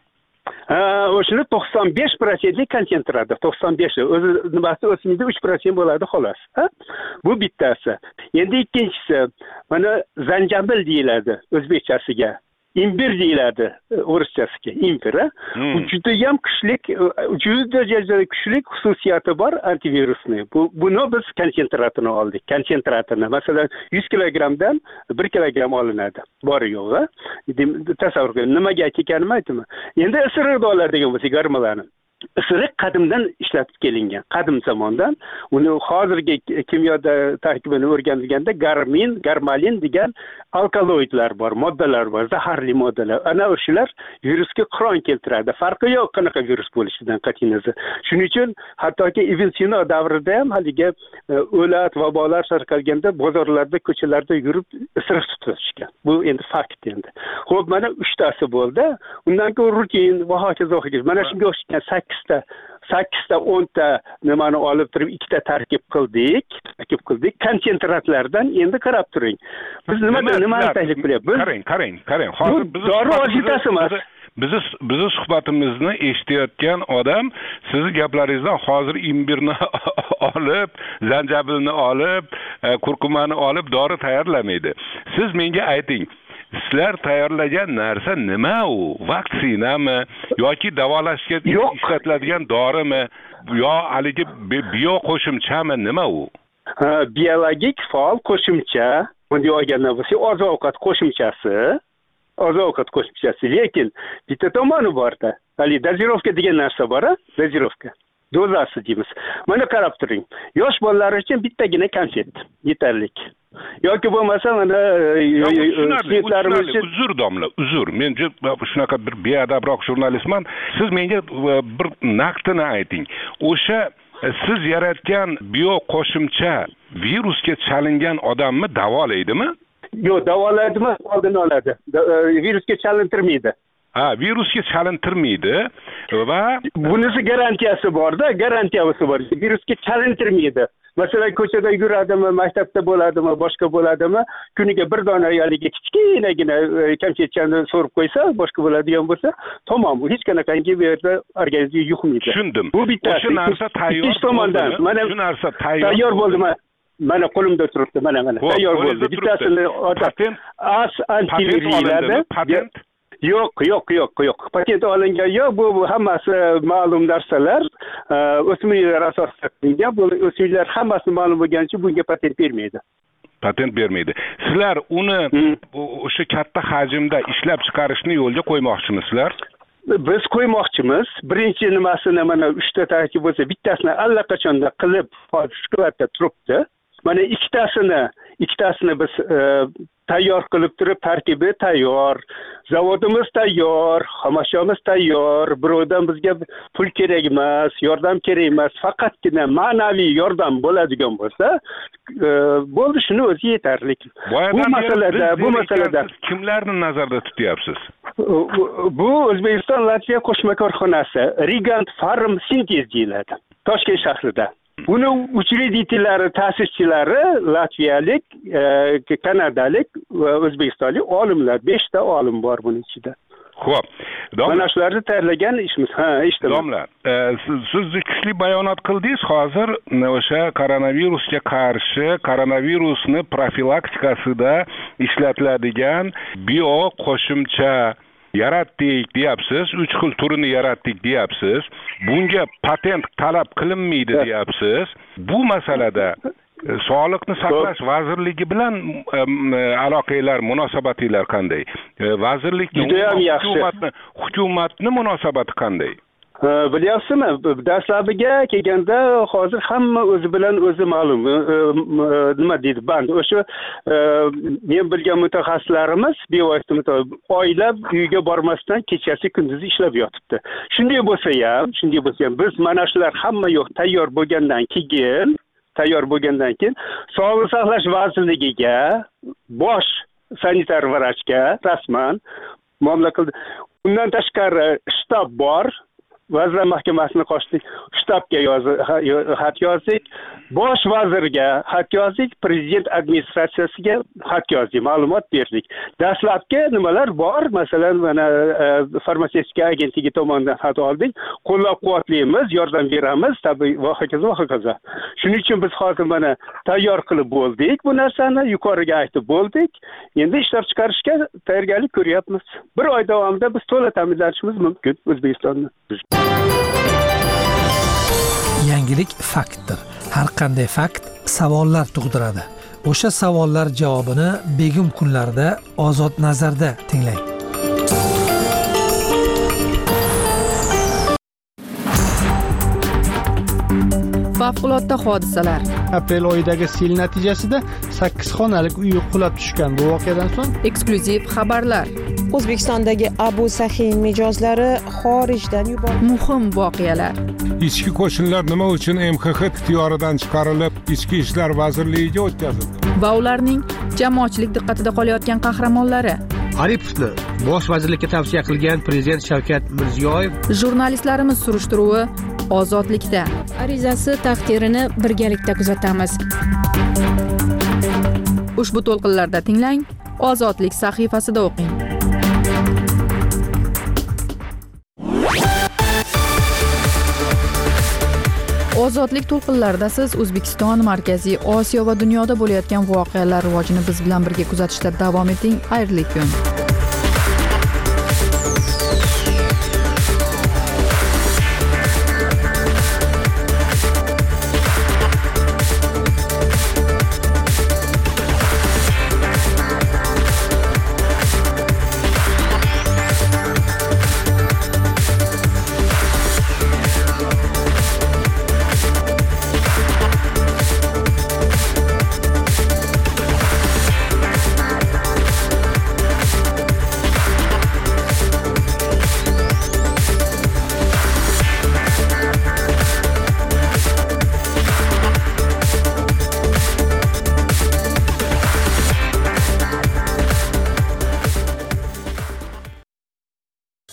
Ha, o'shini to'qson besh foiz konsentrati, to'qson besh. O'zi nimasi o'simlikda uch foiz bo'ladi xolos. Ha? Bu bittasi. Endi ikkinchisi, mana zanjabil deyiladi o'zbekchasiga. Imbir deyiladi o'rischasiga, imbir. Bu juda ham kuchli, juda darajada kuchli xususiyati bor antivirusni. Bu buni biz konsentratini oldik. Konsentratini masalan yuz kilogrammdan bir kilogramm olinadi. Bor yo'g'i. Tasavvur qiling, nimaga aytganimni aytaman. Endi isiriq dorilar degan bo'lsa, garmalarni. Isiriq qadimdan ishlatib kelingan, qadim zamondan. Uni hozirgi kimyoda tarkibini o'rganilganda garmin, garmalin degan alkaloidlar bor, moddalar bor, zaharli moddalar. Ana o'shalar virusga qiron keltiradi. Farqi yo'q qanaqa virus bo'lishidan qat'iy nazar. Shuning uchun hattoki Ibn Sino davrida ham haligi o'lat, vabolar tarqalganda bozorlarda, ko'chalarda yurib isiriq tutishgan. Bu endi fakt endi. Xo'p, mana uchtasi bo'ldi. Undan keyin rutin va hokazo hokazo. Mana shunga o'xshagan sakkizta sakkizta o'nta nimani olib turib ikkita tarkib qildik, tarkib qildik. Konsentratlardan endi qarab turing. Biz nima nimani taklif qilyapmiz? Qarang, qarang, qarang. Hozir biz dori vositasi emas. bizni bizni suhbatimizni eshitayotgan odam sizni gaplaringizdan hozir imbirni olib, zanjabilni olib, kurkumani olib dori tayyorlamaydi. Siz menga ayting, sizlar tayyorlagan narsa nima u? Vaksinami yoki davolashga ishlatiladigan dorimi yo haligi bio qo'shimchami, nima u? Biologik faol qo'shimcha, bunday olganda bo'lsa oziq-ovqat qo'shimchasi, oziq-ovqat qo'shimchasi, lekin bitta tomoni bor-da. Hali dozirovka degan narsa bor, dozirovka. Dozasi deymiz. Mana qarab turing. Yosh bolalar uchun bittagina konfet yetarli. Yoki bo'lmasa mana sinflarimiz uchun uzr domla, uzr. Men shunaqa bir beadabroq jurnalistman. Siz menga bir naqdini ayting. O'sha siz yaratgan bio qo'shimcha virusga chalingan odamni davolaydimi? Yo'q, davolaydimi, oldini oladi. Virusga chalintirmaydi. Ha, virusga chalintirmaydi va bunisi garantiyasi bor-da, garantiyasi bor. Virusga chalintirmaydi. Masalan, ko'chada yuradimi, maktabda bo'ladimi, boshqa bo'ladimi, kuniga bir dona yaliga kichkinagina kamchitchani so'rib qo'ysa, boshqa bo'ladigan bo'lsa, tamom, hech qanaqangi bu yerda organizmga yuqmaydi. Tushundim. Bu bittasi. O'sha narsa tayyor. Ikkinchi tomondan, mana shu narsa tayyor. Tayyor bo'ldimi? Mana qo'limda turibdi, mana mana. Tayyor bo'ldi. Bittasini patent as antiviriylarni patent Yo'q, yo'q, yo'q, yo'q. Patent olingan yo'q. Bu hammasi ma'lum narsalar, o'smirlar asosida qilingan. Bu o'smirlar hammasi ma'lum bo'lganicha bunga patent bermaydi. Patent bermaydi. Sizlar uni o'sha katta hajmda ishlab chiqarishni yo'lga qo'ymoqchimisizlar? Biz qo'ymoqchimiz. Birinchi nimasini mana uchta tarkib bo'lsa, bittasini allaqachonda qilib, shu holatda turibdi. Mana ikkitasini, ikkitasini biz tayyor qilib turib, tarkibi tayyor, zavodimiz tayyor, xomashyomiz tayyor, birovdan bizga pul kerak emas, yordam kerak emas, faqatgina ma'naviy yordam bo'ladigan bo'lsa, bo'ldi, shuni o'zi yetarli. Bu masalada, bu masalada kimlarni nazarda tutyapsiz? Bu O'zbekiston Latviya qo'shma korxonasi, Rigant Farm Sintez deyiladi, Toshkent shahrida. Buni uchreditelari, ta'sischilari latviyalik, kanadalik va o'zbekistonlik olimlar, besh ta olim bor buning ichida. Xo'p. Mana shularni tayyorlagan ishimiz. Ha, eshitaman. Domla, siz kuchli bayonot qildingiz. Hozir o'sha koronavirusga qarshi, koronavirusni profilaktikasida ishlatiladigan bio qo'shimcha yaratdik deyapsiz, uch xil turini yaratdik deyapsiz. Bunga patent talab qilinmaydi deyapsiz. Bu masalada Sog'liqni saqlash vazirligi bilan aloqalar, munosabatinglar qanday? Vazirlikning hukumatni hukumatni munosabati qanday? Bilyapsizmi, dastlabkiga kelganda hozir hamma o'zi bilan o'zi ma'lum. Nima deydi, band. O'sha men bilgan mutaxassislarimiz bevosita oylab uyga bormasdan kechasi kunduzi ishlab yotibdi. Shunday bo'lsa ham, shunday bo'lsa ham biz mana shular hamma yo'q tayyor bo'lgandan keyin, tayyor bo'lgandan keyin Sog'liqni saqlash vazirligiga, bosh sanitar vrachga rasman muomala qildi. Undan tashqari shtab bor. Vazirlar Mahkamasining qo'shni shtabga xat yozdik, bosh vazirga xat yozdik, prezident administratsiyasiga xat yozdik, ma'lumot berdik. Dastlabki nimalar bor, masalan, mana farmatsevtika agentligi tomonidan xat oldik, qo'llab-quvvatlaymiz, yordam beramiz, tabiiy va hokazo va hokazo. Shuning uchun biz hozir mana tayyor qilib bo'ldik bu narsani, yuqoriga aytib bo'ldik. Endi ishlab chiqarishga tayyorgarlik ko'ryapmiz. Bir oy davomida biz to'la ta'minlashimiz mumkin O'zbekistonni. Yangilik faktdir. Har qanday fakt savollar tug'diradi. O'sha savollar javobini begim kunlarda Ozod nazarda tinglang. Favqulodda hodisalar. Aprel oyidagi sel natijasida sakkiz xonalik uy qulab tushgan bu voqeadan so'ng eksklyuziv xabarlar. O'zbekistondagi Abu Sahiy mijozlari xorijdan yuborildi. Muhim voqealar. Ichki qo'shinlar nima uchun M X X ixtiyoridan chiqarilib, Ichki ishlar vazirligiga o'tkazildi? Va ularning jamoatchilik diqqatida qolayotgan qahramonlari. Aripovni bosh vazirlikka tavsiya qilgan prezident Shavkat Mirziyoyev. Jurnalistlarimiz surishtiruvi Ozodlikda. Arizasi taqdirini birgalikda kuzatamiz. Ushbu to'lqinlarda tinglang, Ozodlik sahifasida o'qing. ozodlik to'lqinlaridasiz. O'zbekiston, Markaziy Osiyo va dunyoda bo'layotgan voqealar rivojini biz bilan birga kuzatishda davom eting. Xayrli kun.